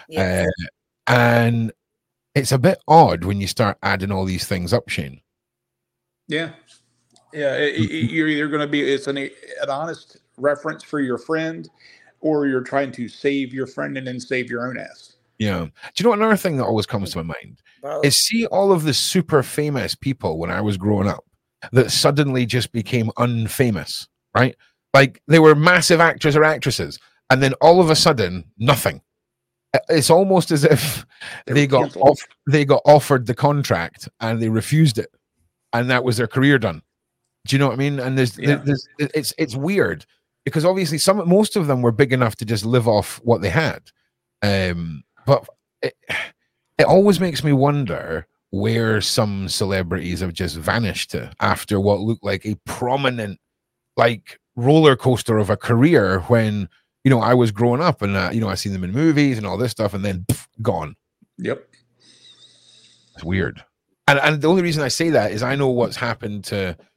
And it's a bit odd when you start adding all these things up, Shane. Yeah. You're either going to be an honest reference for your friend, or you're trying to save your friend and then save your own ass. Yeah. Do you know what another thing that always comes to my mind is see all of the super famous people when I was growing up that suddenly just became unfamous, right? Like they were massive actors or actresses, and then all of a sudden, nothing. It's almost as if they got offered the contract and they refused it, and that was their career done. Do you know what I mean? And it's weird because obviously most of them were big enough to just live off what they had, but it always makes me wonder where some celebrities have just vanished to after what looked like a prominent, like roller coaster of a career when. I was growing up and, I seen them in movies and all this stuff and then gone. Yep. It's weird. And the only reason I say that is I know what's happened to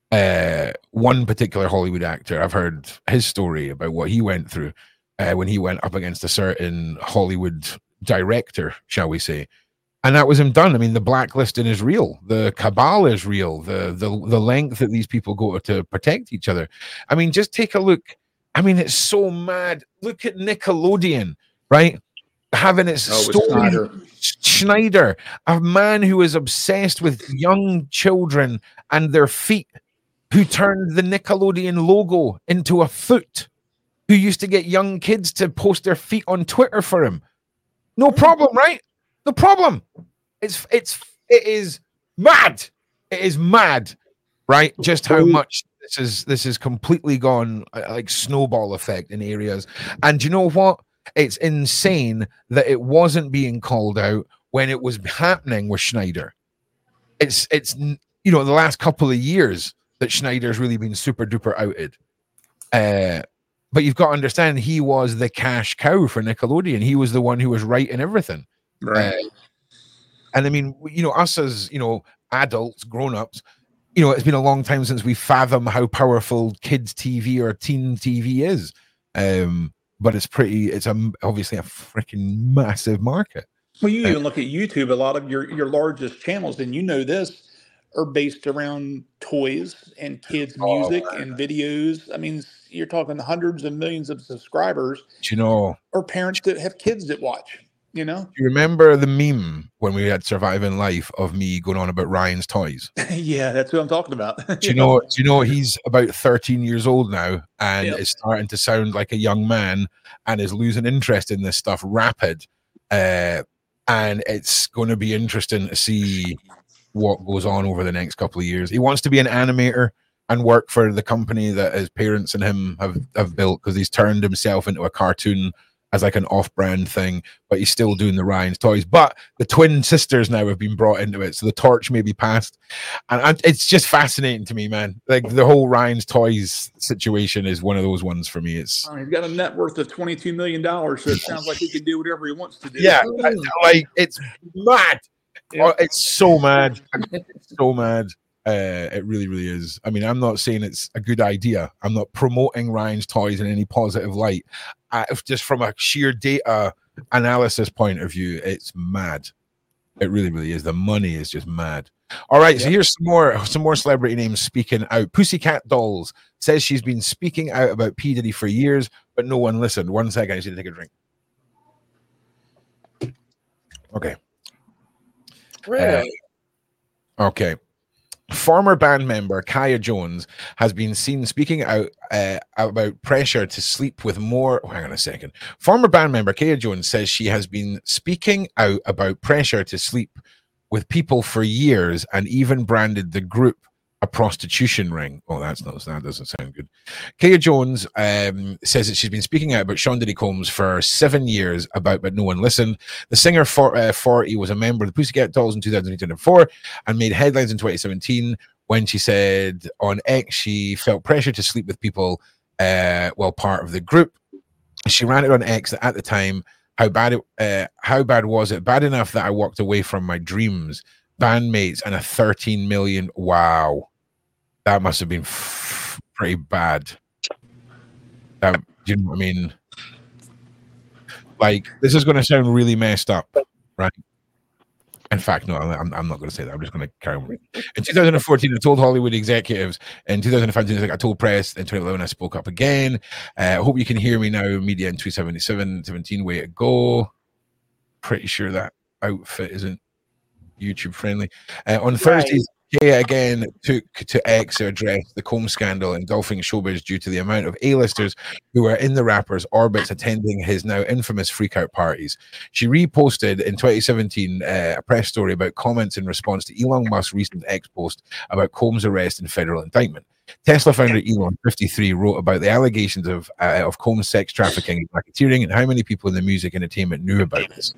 one particular Hollywood actor, I've heard his story about what he went through when he went up against a certain Hollywood director, shall we say. And that was him done. I mean, the blacklisting is real. The cabal is real. The length that these people go to protect each other. I mean, just take a look. I mean, it's so mad. Look at Nickelodeon, right? Having its story. Schneider, a man who is obsessed with young children and their feet, who turned the Nickelodeon logo into a foot, who used to get young kids to post their feet on Twitter for him. No problem, right? No problem. It is mad. It is mad, right? Just how much this is completely gone like snowball effect in areas. And you know what? It's insane that it wasn't being called out when it was happening with Schneider. It's the last couple of years that Schneider's really been super duper outed. But you've got to understand, he was the cash cow for Nickelodeon. He was the one who was writing everything. Right. And I mean, us as, adults, grown-ups, it's been a long time since we fathom how powerful kids TV or teen TV is. But it's obviously a freaking massive market. Well, you even look at YouTube, a lot of your largest channels, and this, are based around toys and kids' music and videos. I mean, you're talking hundreds of millions of subscribers. Or parents that have kids that watch. You remember the meme when we had Surviving Life of me going on about Ryan's toys? Yeah, that's what I'm talking about. Do you know he's about 13 years old now and is starting to sound like a young man and is losing interest in this stuff rapid. And it's going to be interesting to see what goes on over the next couple of years. He wants to be an animator and work for the company that his parents and him have built, because he's turned himself into a cartoon as like an off-brand thing, but he's still doing the Ryan's toys. But the twin sisters now have been brought into it, so the torch may be passed. And it's just fascinating to me, man. Like the whole Ryan's toys situation is one of those ones for me. He's got a net worth of $22 million, so it sounds like he can do whatever he wants to do. Yeah, like it's mad. Yeah. Oh, it's so mad. It's so mad. It really, really is. I mean, I'm not saying it's a good idea. I'm not promoting Ryan's toys in any positive light. Just from a sheer data analysis point of view, it's mad. It really, really is. The money is just mad. All right, so here's some more celebrity names speaking out. Pussycat Dolls says she's been speaking out about P. Diddy for years, but no one listened. 1 second, I just need to take a drink. Okay. Really? Okay. Former band member Kaya Jones has been seen speaking out about pressure to sleep with more. Oh, hang on a second. Former band member Kaya Jones says she has been speaking out about pressure to sleep with people for years and even branded the group a prostitution ring. Oh, that doesn't sound good. Kaya Jones says that she's been speaking out about Sean Diddy Combs for 7 years but no one listened. The singer 40 was a member of the Pussycat Dolls in 2004 and made headlines in 2017 when she said on X she felt pressure to sleep with people while part of the group. She ran it on X at the time. How bad was it? Bad enough that I walked away from my dreams, bandmates, and a 13 million. Wow. That must have been pretty bad. Do you know what I mean? Like, this is going to sound really messed up, right? In fact, no, I'm not going to say that. I'm just going to carry on. In 2014, I told Hollywood executives. In 2015, I told press. In 2011, I spoke up again. I hope you can hear me now. Media in 2017, way to go. Pretty sure that outfit isn't YouTube friendly. On Thursdays, Kaya again took to X to address the Combs scandal engulfing showbiz due to the amount of A-listers who were in the rapper's orbits attending his now infamous freakout parties. She reposted in 2017 a press story about comments in response to Elon Musk's recent X post about Combs' arrest and federal indictment. Tesla founder Elon, 53, wrote about the allegations of Combs' sex trafficking and racketeering and how many people in the music entertainment knew about this.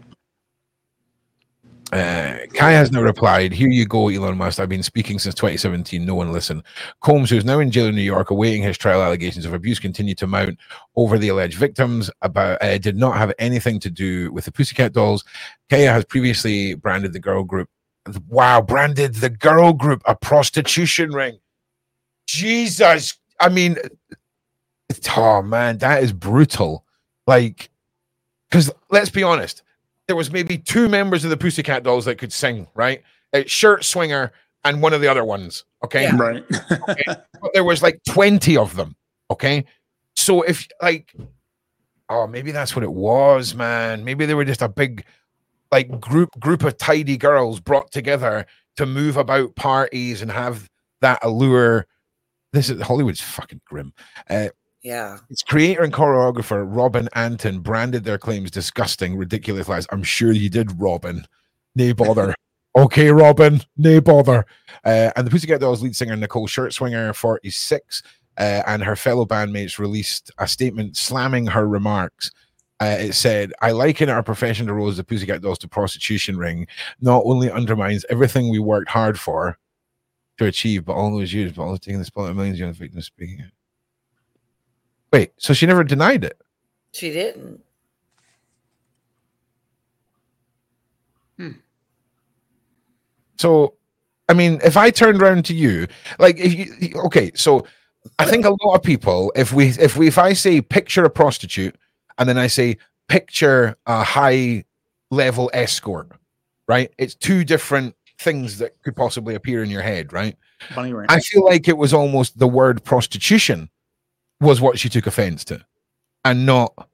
Kaya has now replied, "Here you go, Elon Musk. I've been speaking since 2017. No one listened." Combs, who is now in jail in New York awaiting his trial, allegations of abuse continue to mount over the alleged victims. Did not have anything to do with the Pussycat Dolls. Kaya has previously branded the girl group. Wow, branded the girl group a prostitution ring. Jesus. I mean, oh man, that is brutal. Like, because let's be honest, there was maybe 2 members of the Pussycat Dolls that could sing, right? Shirt Swinger and one of the other ones, okay? Yeah. Right. Okay? But there was like 20 of them, okay? So if like, oh, maybe that's what it was, man. Maybe they were just a big like group of tidy girls brought together to move about parties and have that allure. This is Hollywood's fucking grim. Yeah. Its creator and choreographer Robin Anton branded their claims disgusting, ridiculous lies. I'm sure you did, Robin. Nay bother. Okay, Robin. Nay bother. And the Pussycat Dolls lead singer Nicole Shirtswinger, 46, and her fellow bandmates released a statement slamming her remarks. It said, "I liken our profession to Rose the Pussycat Dolls to prostitution ring. Not only undermines everything we worked hard for to achieve, but all those years, but also taking the spotlight of millions of young victims speaking." Wait, so she never denied it? She didn't. So, I mean, if I turned around to you, like, if you, okay, so I think a lot of people, if I say picture a prostitute, and then I say picture a high level escort, right? It's 2 different things that could possibly appear in your head, right? Bunny ranch. I feel like it was almost the word prostitution was what she took offense to, and not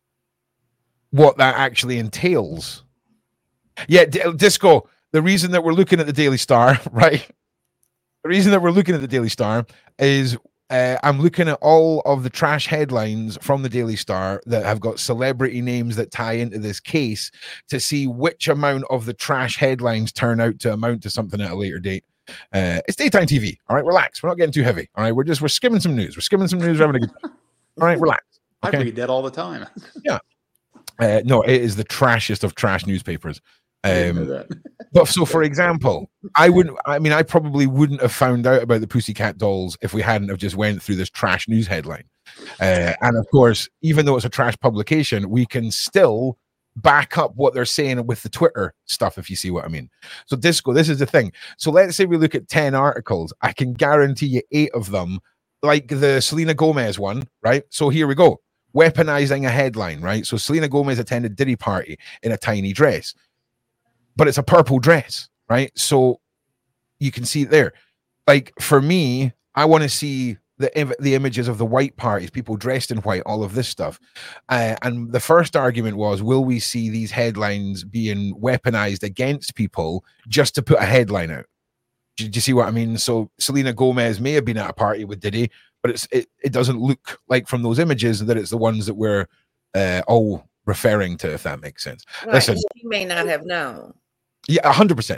what that actually entails. Yeah, Disco, the reason that we're looking at the Daily Star, right? The reason that we're looking at the Daily Star is I'm looking at all of the trash headlines from the Daily Star that have got celebrity names that tie into this case to see which amount of the trash headlines turn out to amount to something at a later date. It's daytime TV. All right, relax. We're not getting too heavy. All right, we're skimming some news. We're skimming some news. We're having a good time. All right, relax. Okay? I read that all the time. Yeah. No, it is the trashiest of trash newspapers. I didn't know that. But so, for example, I probably wouldn't have found out about the Pussycat Dolls if we hadn't have just went through this trash news headline. And of course, even though it's a trash publication, we can still back up what they're saying with the Twitter stuff, if you see what I mean. So, Disco, this is the thing. So let's say we look at 10 articles. I can guarantee you 8 of them, like the Selena Gomez one, right? So here we go. Weaponizing a headline, right? So Selena Gomez attended Diddy party in a tiny dress, but it's a purple dress, right? So you can see it there. Like, for me, I want to see the images of the white parties, people dressed in white, all of this stuff. And the first argument was, will we see these headlines being weaponized against people just to put a headline out? Do you see what I mean? So Selena Gomez may have been at a party with Diddy, but it doesn't look like from those images that it's the ones that we're all referring to, if that makes sense. Right. Listen, She may not have known. Yeah, 100%.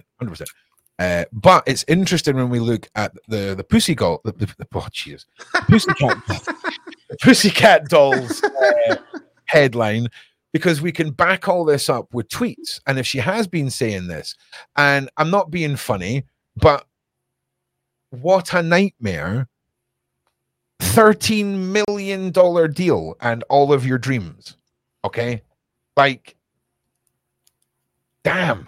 But it's interesting when we look at the Pussycat, the Pussycat Dolls headline, because we can back all this up with tweets. And if she has been saying this, and I'm not being funny, but what a nightmare. $13 million deal and all of your dreams. Okay? Like, damn.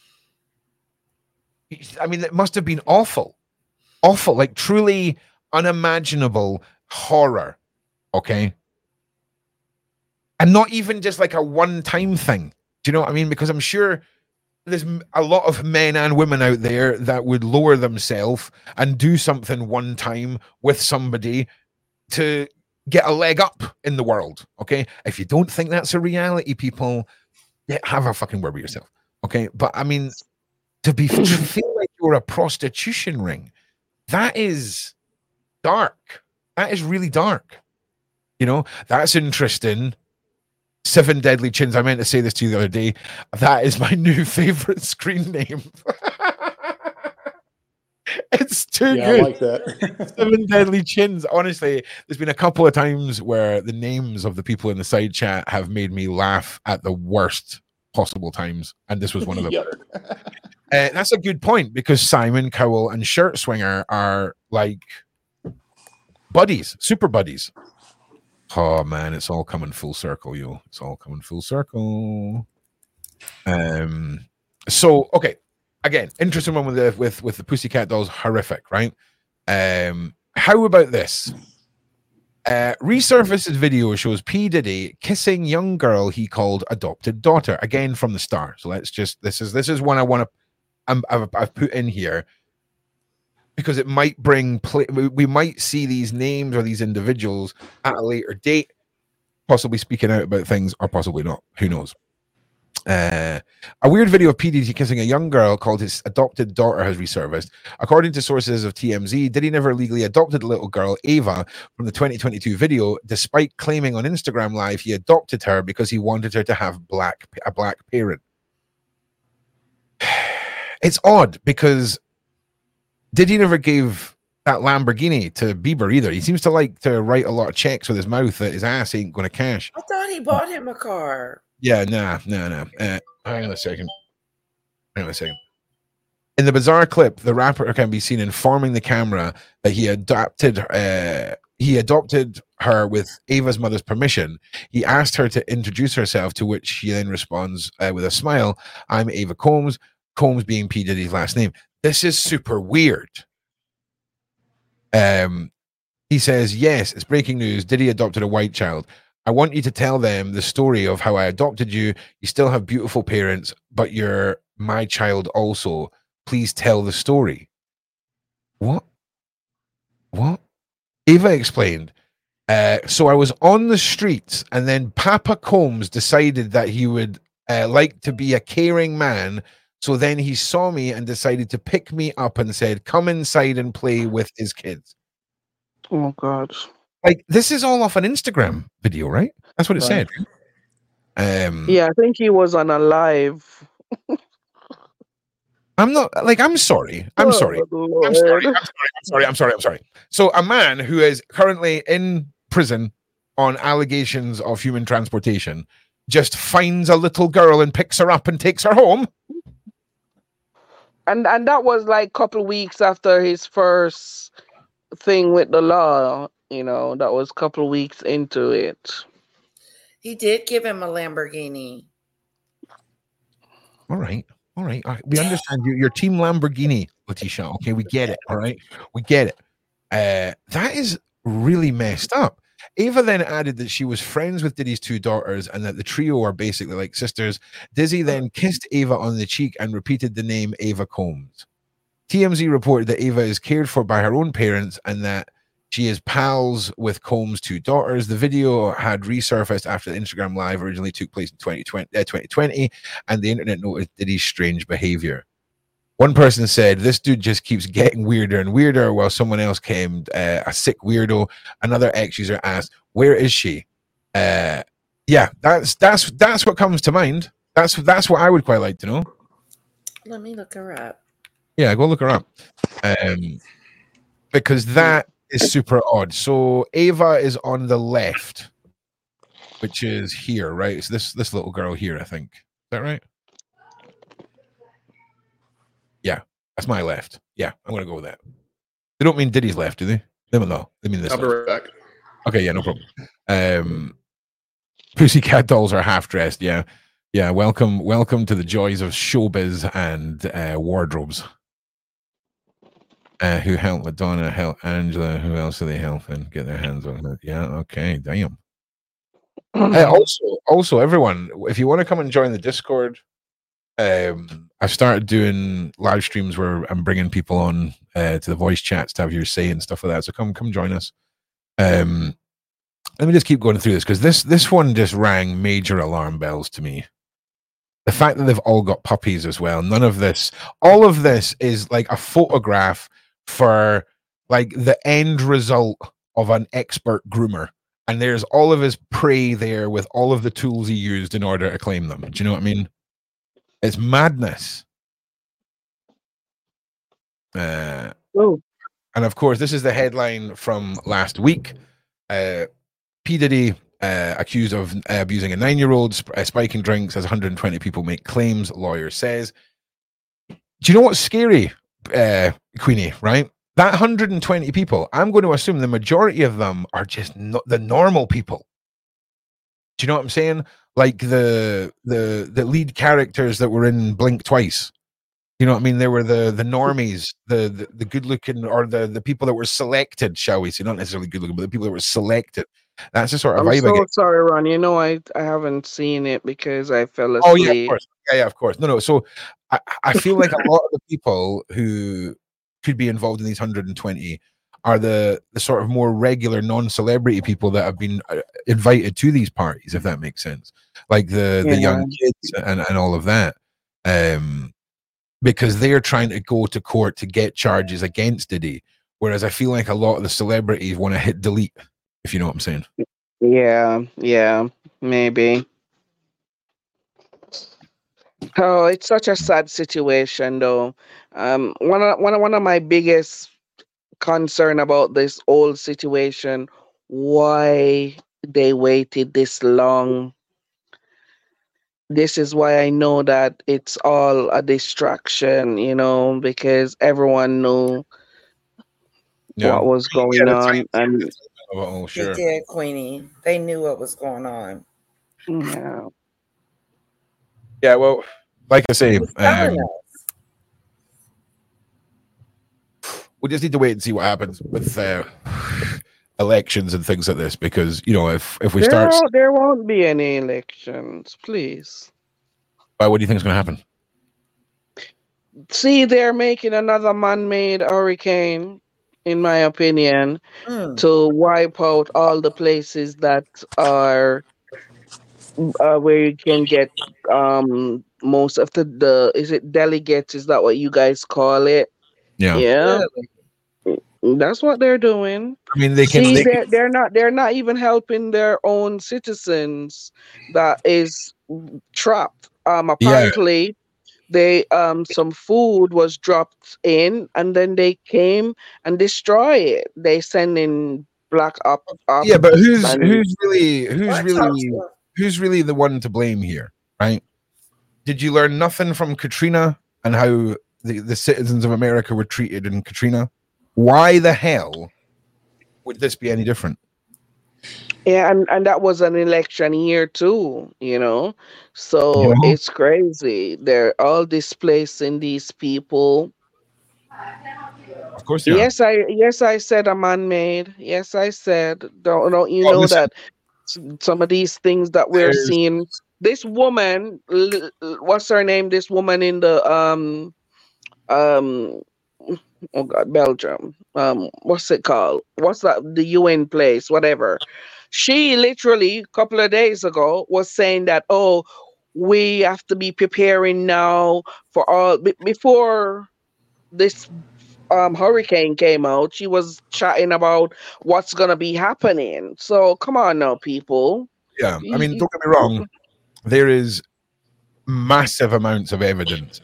I mean, it must have been awful, like truly unimaginable horror. Okay. And not even just like a one-time thing. Do you know what I mean? Because I'm sure there's a lot of men and women out there that would lower themselves and do something one time with somebody to get a leg up in the world. Okay. If you don't think that's a reality, people, have a fucking word with yourself. Okay. But I mean, to feel like you're a prostitution ring, that is dark. That is really dark. You know, that's interesting. 7 Deadly Chins. I meant to say this to you the other day. That is my new favorite screen name. It's too good. I like that. 7 Deadly Chins. Honestly, there's been a couple of times where the names of the people in the side chat have made me laugh at the worst possible times, and this was one of them. That's a good point, because Simon Cowell and Shirt Swinger are like buddies, super buddies. Oh man, it's all coming full circle, yo. It's all coming full circle. So okay, again, interesting one with the Pussycat Dolls, horrific, right? I How about this? Resurfaced video shows P. Diddy kissing young girl he called adopted daughter. Again from the Star. So let's just this is one I want to I've put in here because it might bring we might see these names or these individuals at a later date, possibly speaking out about things or possibly not. Who knows? A weird video of P. Diddy kissing a young girl called his adopted daughter has resurfaced. According to sources of TMZ, Diddy never legally adopted the little girl, Ava, from the 2022 video, despite claiming on Instagram Live he adopted her because he wanted her to have a black parent. It's odd because Diddy never gave that Lamborghini to Bieber either. He seems to like to write a lot of checks with his mouth that his ass ain't going to cash. I thought he bought him a car. Yeah, nah. Hang on a second. In the bizarre clip, the rapper can be seen informing the camera that he adopted her with Ava's mother's permission. He asked her to introduce herself, to which she then responds with a smile, "I'm Ava Combs," Combs being P. Diddy's last name. This is super weird. He says, "Yes, it's breaking news. Diddy adopted a white child. I want you to tell them the story of how I adopted you. You still have beautiful parents, but you're my child also. Please tell the story." What? Ava explained, so I was on the streets and then Papa Combs decided that he would like to be a caring man. So then he saw me and decided to pick me up and said, "Come inside and play with his kids." Oh, God. Like, this is all off an Instagram video, right? That's what it said. Yeah, I think he was on a live. I'm sorry. I'm sorry. So a man who is currently in prison on allegations of human transportation just finds a little girl and picks her up and takes her home. And that was like a couple weeks after his first thing with the law. You know, that was a couple of weeks into it. He did give him a Lamborghini. All right. We understand you're Team Lamborghini, Letitia. Okay, we get it. All right, we get it. That is really messed up. Ava then added that she was friends with Diddy's two daughters and that the trio are basically like sisters. Dizzy then kissed Ava on the cheek and repeated the name Ava Combs. TMZ reported that Ava is cared for by her own parents and that she is pals with Combs' two daughters. The video had resurfaced after the Instagram Live originally took place in 2020, and the internet noticed Diddy's strange behavior. One person said, "This dude just keeps getting weirder and weirder," while someone else came, "a sick weirdo." Another ex-user asked, "Where is she?" Yeah, that's what comes to mind. That's what I would quite like to know. Let me look her up. Yeah, go look her up. Because that is super odd. So Ava is on the left, which is here, right? It's this little girl here, I think. Is that right? Yeah, that's my left. Yeah, I'm gonna go with that. They don't mean Diddy's left, do they? No, they mean this. I'll be right back. Okay, yeah, no problem. Pussycat dolls are half dressed. Yeah. Welcome to the joys of showbiz and wardrobes. Who helped Madonna, help Angela, who else are they helping get their hands on it? Yeah, okay, damn. Also, everyone, if you want to come and join the Discord, I've started doing live streams where I'm bringing people on to the voice chats to have your say and stuff like that. So come join us. Let me just keep going through this because this one just rang major alarm bells to me. The fact that they've all got puppies as well. All of this is like a photograph for like the end result of an expert groomer, and there's all of his prey there with all of the tools he used in order to claim them. Do you know what I mean? It's madness. And of course, this is the headline from last week. P. Diddy accused of abusing a 9-year-old, spiking drinks as 120 people make claims, lawyer says. Do you know what's scary, Queenie, right? That 120 people, I'm going to assume the majority of them are just the normal people. Do you know what I'm saying? Like the lead characters that were in Blink Twice. You know what I mean? There were the normies, the good looking, or the people that were selected, shall we say, not necessarily good looking, but the people that were selected. That's the sort of I'm vibe I so get. sorry, Ron. You know, I haven't seen it because I fell Oh yeah, of asleep. course. Yeah, of course. No. So I feel like a lot of the people who could be involved in these 120 are the sort of more regular non-celebrity people that have been invited to these parties, if that makes sense. Like the young kids and all of that. Because they're trying to go to court to get charges against Diddy. Whereas I feel like a lot of the celebrities want to hit delete, if you know what I'm saying. Yeah, maybe. Oh, it's such a sad situation, though. One of my biggest concern about this whole situation, why they waited this long. This is why I know that it's all a distraction, because everyone knew what was going on, and They did, Queenie. They knew what was going on. Yeah, well, like I say, we just need to wait and see what happens with elections and things like this, because if we start, there won't be any elections, please. What do you think is going to happen? See, they're making another man-made hurricane, in my opinion, to wipe out all the places that are where you can get most of the is it delegates? Is that what you guys call it? Yeah. That's what they're doing. I mean, they're not even helping their own citizens that is trapped. Apparently they some food was dropped in and then they came and destroy it. They send in black up. Yeah, but who's really the one to blame here, right? Did you learn nothing from Katrina and how the citizens of America were treated in Katrina? Why the hell would this be any different? Yeah, and that was an election year too, so it's crazy. They're all displacing these people. Of course, yes, I said a man-made. Yes, I said. Don't you know that some of these things that we're seeing? This woman, what's her name? This woman in the oh God, Belgium. What's it called? What's that? The UN place, whatever. She literally a couple of days ago was saying that, we have to be preparing now for all before this hurricane came out. She was chatting about what's gonna be happening. So come on now, people. Yeah, I mean, don't get me wrong. There is massive amounts of evidence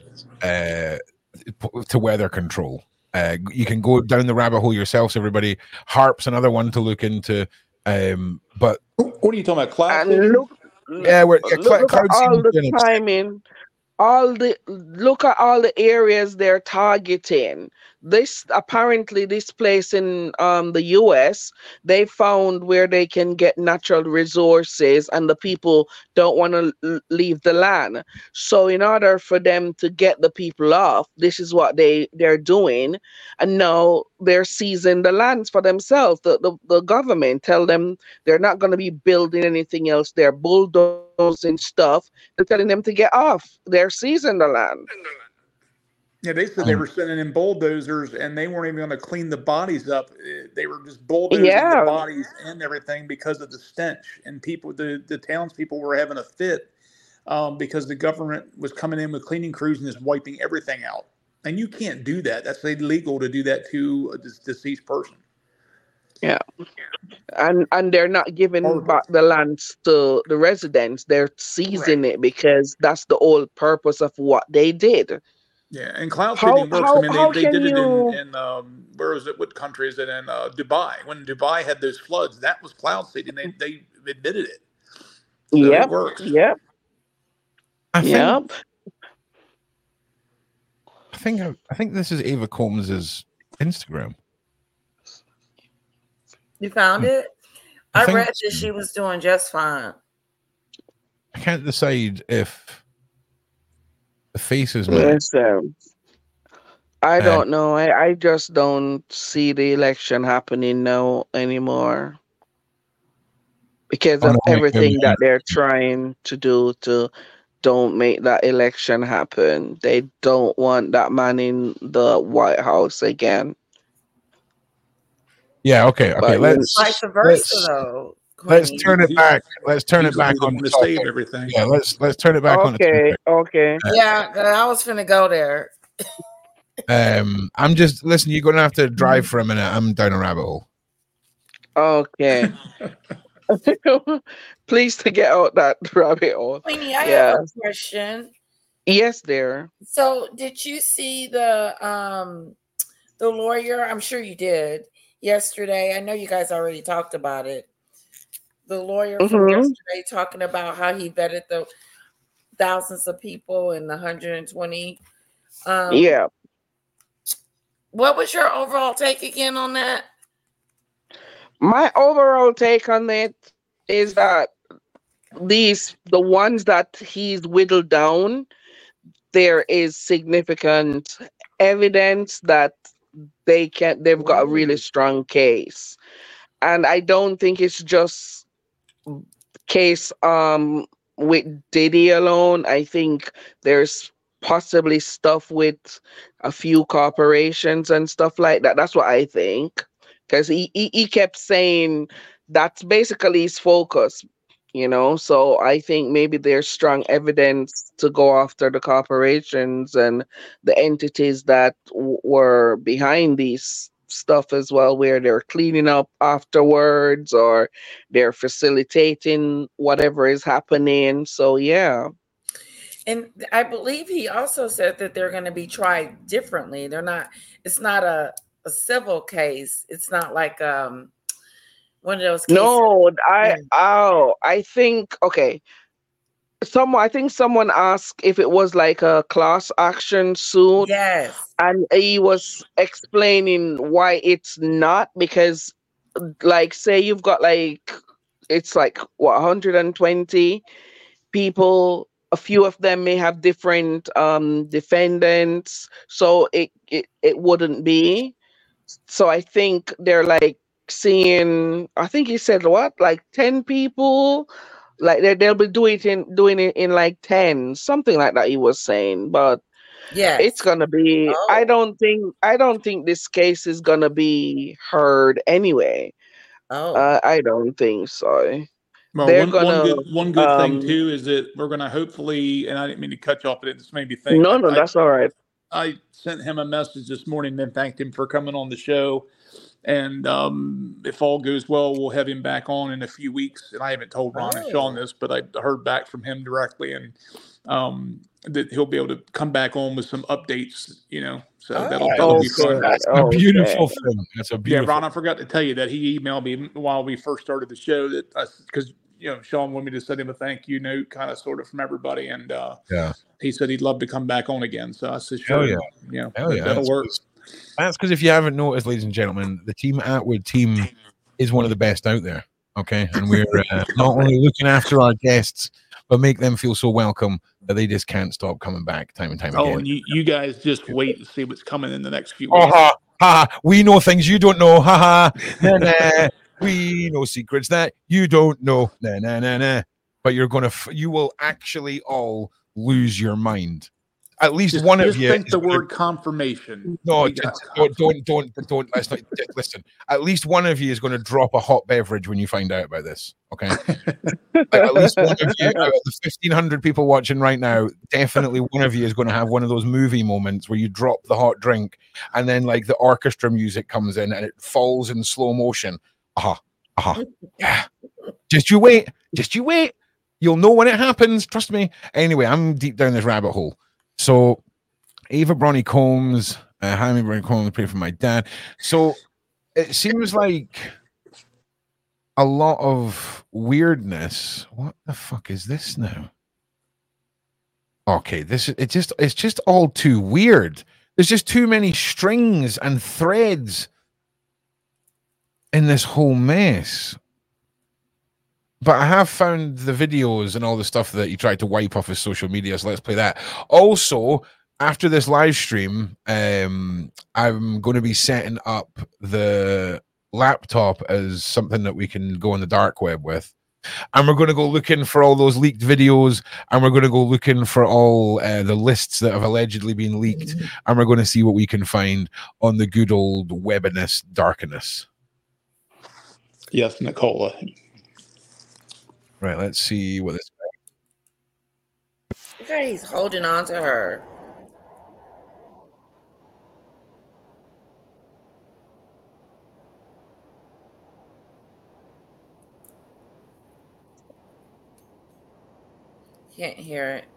to weather control. You can go down the rabbit hole yourselves, everybody. HAARP's another one to look into. But what are you talking about? Cloud look at all the timing. Look at all the areas they're targeting. This apparently this place in the US, they found where they can get natural resources and the people don't want to leave the land. So in order for them to get the people off, this is what they're doing. And now they're seizing the lands for themselves. The government tell them they're not going to be building anything else. They're bulldozing stuff. They're telling them to get off. They're seizing the land. Yeah, they said they were sending in bulldozers and they weren't even going to clean the bodies up. They were just bulldozing the bodies and everything because of the stench. And people, the townspeople were having a fit because the government was coming in with cleaning crews and just wiping everything out. And you can't do that. That's illegal to do that to a deceased person. Yeah. And they're not giving back the lands to the residents. They're seizing it because that's the whole purpose of what they did. Yeah, and cloud seeding works. I mean, they did it in where is it? What country is it in? Dubai. When Dubai had those floods, that was cloud seeding. They admitted it. So it works. Yep. I think this is Ava Combs's Instagram. You found it? I read that she was doing just fine. I can't decide if the face is mine. I don't know. I just don't see the election happening now anymore because of everything that they're trying to do to don't make that election happen. They don't want that man in the White House again. Yeah, okay. Let's vice versa though. Let's turn it back. Let's turn it back on to save everything. Yeah, let's turn it back on. Okay. Yeah, I was finna go there. I'm just listen. You're gonna have to drive for a minute. I'm down a rabbit hole. Okay. Please to get out that rabbit hole. Queenie, I have a question. Yes, dear. So, did you see the lawyer? I'm sure you did yesterday. I know you guys already talked about it. The lawyer from yesterday talking about how he vetted the thousands of people in the 120. Yeah. What was your overall take again on that? My overall take on it is that the ones that he's whittled down, there is significant evidence that they've got a really strong case. And I don't think it's just case with Diddy alone. I think there's possibly stuff with a few corporations and stuff like that. That's what I think. Because he kept saying that's basically his focus, So I think maybe there's strong evidence to go after the corporations and the entities that were behind these stuff as well, where they're cleaning up afterwards or they're facilitating whatever is happening. So, yeah. And I believe he also said that they're going to be tried differently. It's not a civil case. It's not like one of those cases. No, I think, okay. I think someone asked if it was like a class action suit. Yes. And he was explaining why it's not, because like say you've got it's 120 people. A few of them may have different defendants, so it wouldn't be. So I think they're seeing. I think he said 10 people. They'll be doing it in 10, something like that. He was saying, but yeah, it's gonna be. Oh. I don't think this case is gonna be heard anyway. Oh, I don't think so. Well, one good thing too is that we're gonna hopefully, and I didn't mean to cut you off, but it just made me think. No, that's all right. I sent him a message this morning and thanked him for coming on the show. And if all goes well, we'll have him back on in a few weeks. And I haven't told Ron and Sean this, but I heard back from him directly, and that he'll be able to come back on with some updates. So that'll be fun. That's a beautiful thing. That's a beautiful. Yeah, Ron, I forgot to tell you that he emailed me while we first started the show that because Sean wanted me to send him a thank you note, kind of sort of from everybody, and he said he'd love to come back on again. So I said, sure, that'll work. That's because if you haven't noticed, ladies and gentlemen, the Team Atwood team is one of the best out there. Okay, and we're not only looking after our guests, but make them feel so welcome that they just can't stop coming back time and time again. Oh, and you guys just wait and see what's coming in the next few weeks. We know things you don't know. Nah. We know secrets that you don't know. Nah. But you will actually all lose your mind. At least one of you. Think the word confirmation. No, don't. Let's not listen. At least one of you is going to drop a hot beverage when you find out about this. Okay. At least one of you, out of the 1,500 people watching right now, definitely one of you is going to have one of those movie moments where you drop the hot drink and then the orchestra music comes in and it falls in slow motion. Yeah. Just you wait. You'll know when it happens. Trust me. Anyway, I'm deep down this rabbit hole. So, Ava Bronnie Combs, Jaime Bronnie Combs, pray for my dad. So, it seems like a lot of weirdness. What the fuck is this now? Okay, it's just all too weird. There's just too many strings and threads in this whole mess. But I have found the videos and all the stuff that he tried to wipe off his social media, so let's play that. Also, after this live stream, I'm going to be setting up the laptop as something that we can go on the dark web with. And we're going to go looking for all those leaked videos, and we're going to go looking for all the lists that have allegedly been leaked, and we're going to see what we can find on the good old webiness darkness. Yes, Nicola. Right, let's see what this. Look how he's holding on to her. Can't hear it.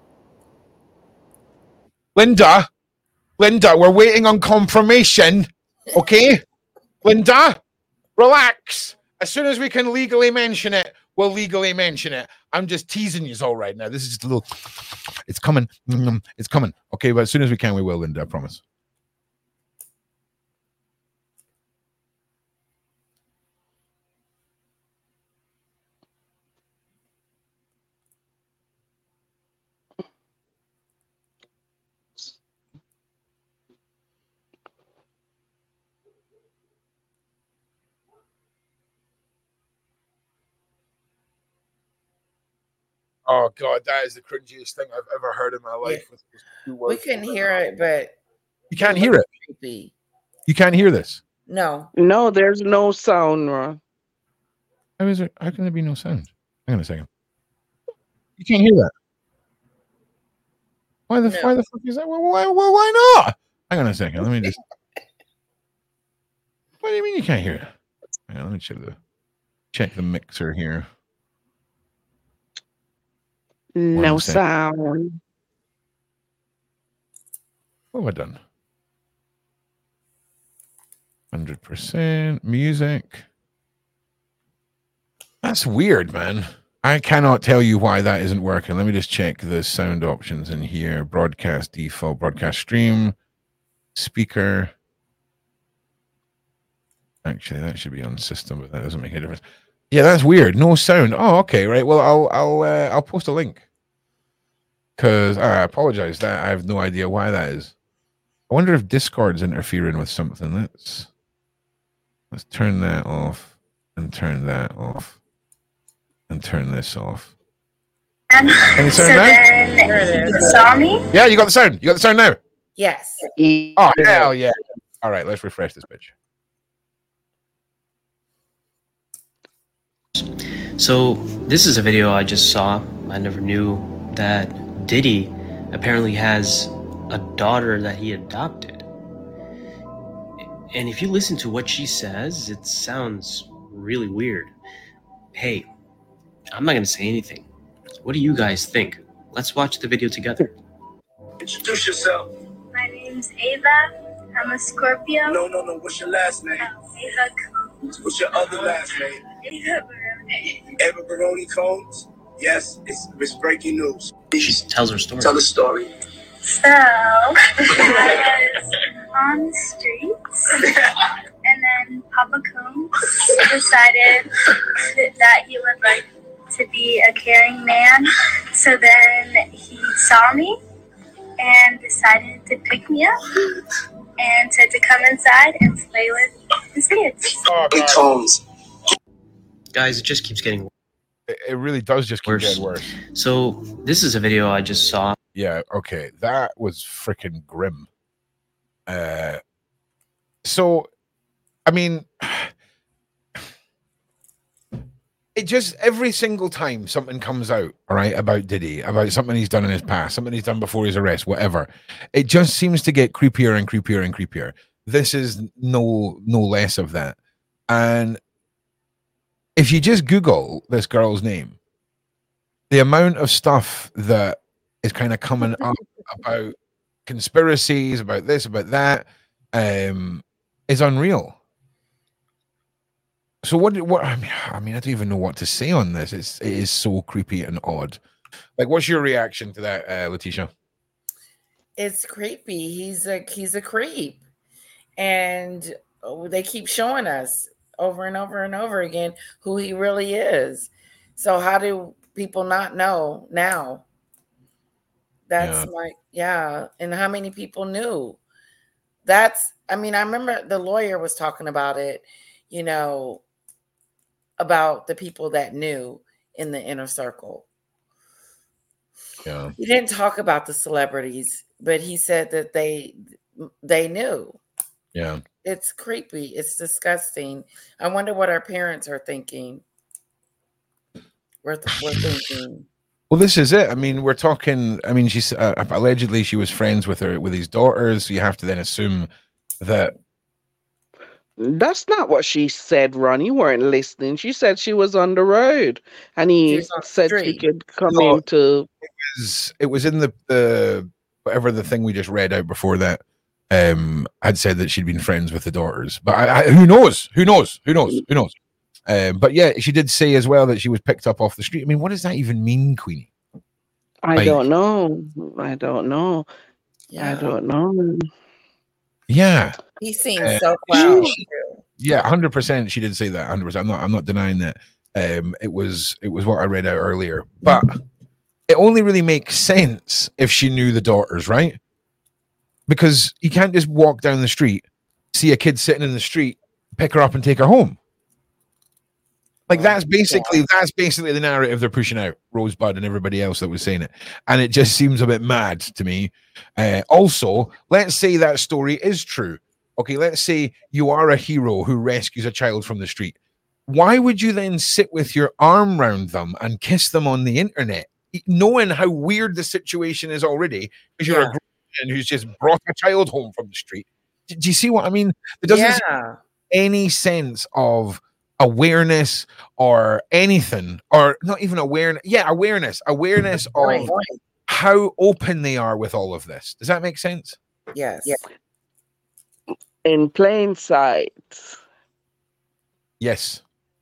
Linda, we're waiting on confirmation. Okay? Linda, relax. As soon as we can legally mention it, we'll legally mention it. I'm just teasing you all right now. This is just a little, it's coming. It's coming. Okay, but as soon as we can, we will, Linda, I promise. Oh God, that is the cringiest thing I've ever heard in my life. Yeah. We couldn't hear it, but you can't hear it. Creepy. You can't hear this. No, there's no sound, Ron. How is it? How can there be no sound? Hang on a second. You can't hear that. Why the fuck is that? Why not? Hang on a second. Let me just. What do you mean you can't hear it? Hang on, let me check the mixer here. No sound. What have I done? 100% music. That's weird, man. I cannot tell you why that isn't working. Let me just check the sound options in here. Broadcast default, broadcast stream, speaker. Actually, that should be on system, but that doesn't make any difference. Yeah, that's weird. No sound. Oh, okay, right. Well, I'll post a link. Because I apologize that I have no idea why that is. I wonder if Discord's interfering with something. Let's turn that off and turn that off and turn this off. And so then he saw me. Yeah, you got the sound. You got the sound now. Yes. Oh hell yeah! All right, let's refresh this bitch. So this is a video I just saw. I never knew that Diddy apparently has a daughter that he adopted. And if you listen to what she says, it sounds really weird. Hey, I'm not going to say anything. What do you guys think? Let's watch the video together. Introduce yourself. My name's Ava. I'm a Scorpio. No. What's your last name? Ava Combs. What's your other last name? Ava Barone. Ava Barone Combs? Yes, it's breaking news. She tells her story. Tell the story. So, I was on the streets, and then Papa Combs decided that he would like to be a caring man. So then he saw me and decided to pick me up and said to come inside and play with his kids. Combs. Guys, it just keeps getting worse. It really does just keep getting worse. So this is a video I just saw. Yeah, okay. That was freaking grim. So, I mean, it just, every single time something comes out, all right, about Diddy, about something he's done in his past, something he's done before his arrest, whatever, it just seems to get creepier and creepier and creepier. This is no less of that. And if you just Google this girl's name, the amount of stuff that is kind of coming up about conspiracies, about this, about that, is unreal. So what I mean, I don't even know what to say on this. It is so creepy and odd. Like, what's your reaction to that, Letitia? It's creepy. He's a creep, and they keep showing us over and over and over again who he really is. So how do people not know now? That's and how many people knew? I remember the lawyer was talking about it, about the people that knew in the inner circle. Yeah. He didn't talk about the celebrities, but he said that they knew. Yeah. It's creepy. It's disgusting. I wonder what our parents are thinking. We're thinking. Well, this is it. I mean, we're talking. I mean, she's allegedly she was friends with his daughters. So you have to then assume that. That's not what she said, Ron. You weren't listening. She said she was on the road, and he said she could come into. It was in the whatever the thing we just read out before that. Had said that she'd been friends with the daughters, but who knows? Who knows? But yeah, she did say as well that she was picked up off the street. I mean, what does that even mean, Queenie? I don't know. Yeah. I don't know. Yeah. He seems so proud. Yeah, 100%. She did say that. 100%. I'm not denying that. It was what I read out earlier, but it only really makes sense if she knew the daughters, right? Because you can't just walk down the street, see a kid sitting in the street, pick her up and take her home. Like that's basically the narrative they're pushing out, Rosebud and everybody else that was saying it. And it just seems a bit mad to me. Also, let's say that story is true. Okay, let's say you are a hero who rescues a child from the street. Why would you then sit with your arm around them and kiss them on the internet, knowing how weird the situation is already, because you're a grown man who's just brought a child home from the street? Do you see what I mean? It doesn't make any sense of awareness or anything, or not even awareness. Yeah, awareness of how open they are with all of this. Does that make sense? Yes. Yeah. In plain sight. Yes.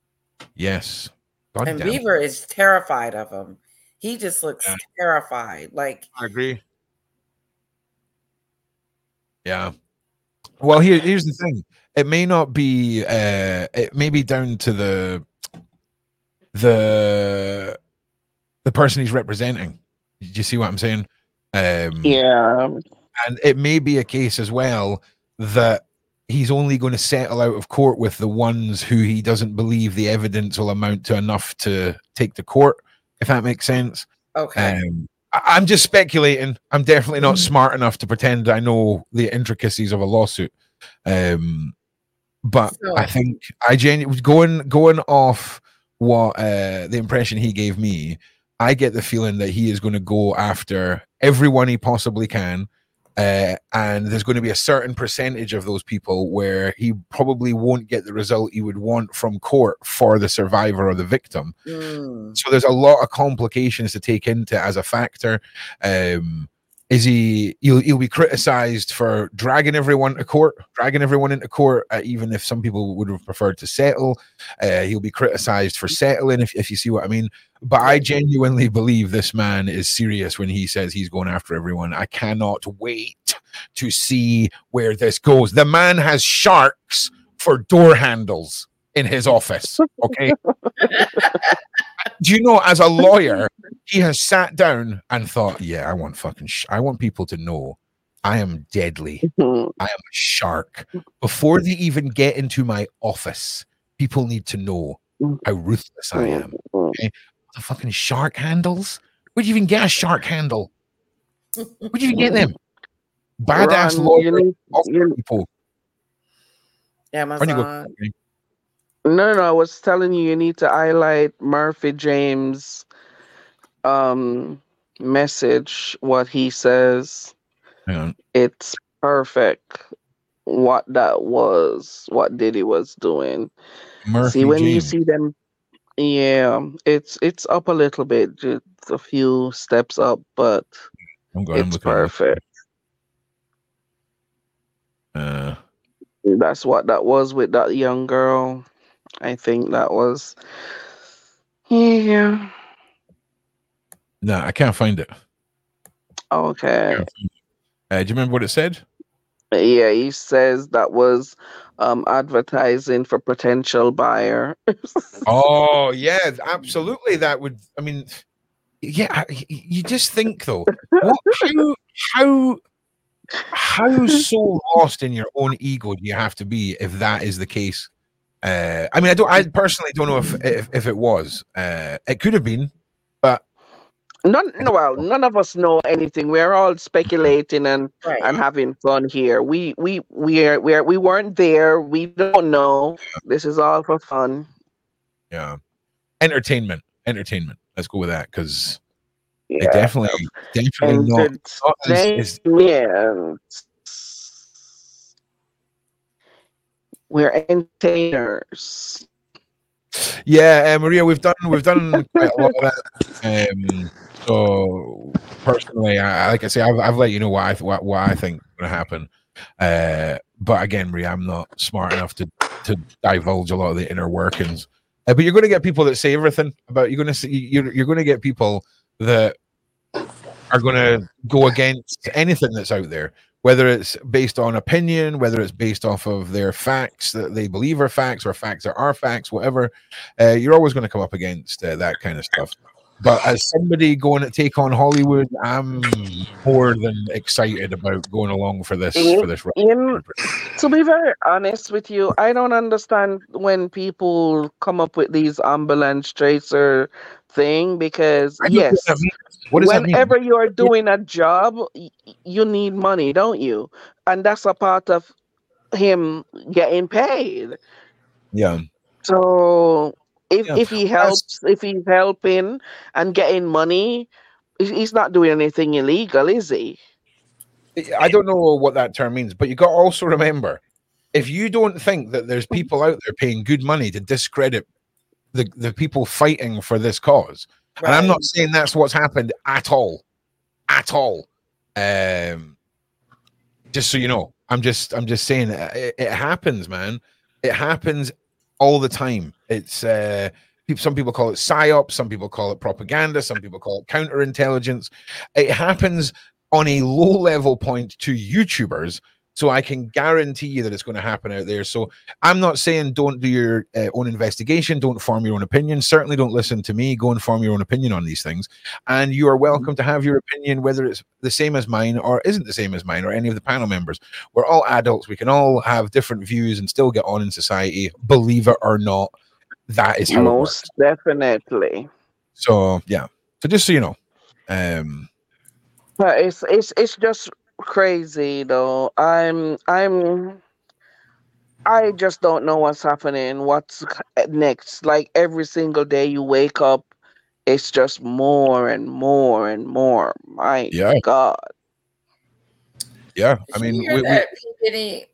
God and damn. Beaver is terrified of him. He just looks terrified. Like I agree. Yeah. Well, here's the thing. It may not be. It may be down to the person he's representing. Do you see what I'm saying? Yeah. And it may be a case as well that he's only going to settle out of court with the ones who he doesn't believe the evidence will amount to enough to take to court, if that makes sense. Okay. I'm just speculating. I'm definitely not smart enough to pretend I know the intricacies of a lawsuit. But I think I genuinely going off what the impression he gave me, I get the feeling that he is going to go after everyone he possibly can. And there's going to be a certain percentage of those people where he probably won't get the result he would want from court for the survivor or the victim. So there's a lot of complications to take into as a factor. He'll be criticized for dragging everyone into court, even if some people would have preferred to settle. He'll be criticized for settling, if you see what I mean. But I genuinely believe this man is serious when he says he's going after everyone. I cannot wait to see where this goes. The man has sharks for door handles in his office. Okay. Do you know, as a lawyer, he has sat down and thought, yeah, I want people to know I am deadly. I am a shark. Before they even get into my office, people need to know how ruthless I am. Okay? The fucking shark handles? Where'd you even get a shark handle? Where'd you even get them? Badass lawyer people. Amazon. No, I was telling you need to highlight Murphy James' message, what he says. Hang on. It's perfect. What that was, what Diddy was doing. Murphy see when James. you see them, it's up a little bit, just a few steps up, but it's perfect. That's what that was with that young girl. I think that was. Yeah. No, I can't find it. Okay. Do you remember what it said? Yeah, he says that was advertising for potential buyer. Oh, yeah, absolutely. That would, I mean, you just think though, how so lost in your own ego do you have to be if that is the case? I mean, I personally don't know if it was. It could have been, but none of us know anything. We're all speculating and having fun here. We weren't there. We don't know. This is all for fun. Yeah, entertainment. Let's go with that because it definitely not. We're entertainers. Yeah, Maria, we've done quite a lot of that. So personally, like I say, I've let you know what I think is going to happen. But again, Maria, I'm not smart enough to divulge a lot of the inner workings. But you're going to get people that say everything about. You're going to get people that are going to go against anything that's out there, whether it's based on opinion, whether it's based off of their facts that they believe are facts or facts that are facts, whatever. You're always going to come up against that kind of stuff. But as somebody going to take on Hollywood, I'm more than excited about going along for this. To be very honest with you, I don't understand when people come up with these ambulance tracer thing because yes, whenever you're doing a job, you need money, don't you? And that's a part of him getting paid. Yeah. So if he helps, if he's helping and getting money, he's not doing anything illegal, is he? I don't know what that term means, but you got to also remember, if you don't think that there's people out there paying good money to discredit the people fighting for this cause, and I'm not saying that's what's happened at all. Just so you know, I'm just saying it happens, man. It happens all the time. It's some people call it psyop, some people call it propaganda, some people call it counterintelligence. It happens on a low level point to YouTubers, so I can guarantee you that it's going to happen out there. So I'm not saying don't do your own investigation, don't form your own opinion. Certainly don't listen to me. Go and form your own opinion on these things. And you are welcome to have your opinion, whether it's the same as mine or isn't the same as mine or any of the panel members. We're all adults. We can all have different views and still get on in society. Believe it or not, that is how most it works. Definitely. So yeah. So just so you know, but it's just crazy though. I just don't know what's happening, what's next. Like every single day you wake up, it's just more and more and more. My God. Yeah, I mean, P. Diddy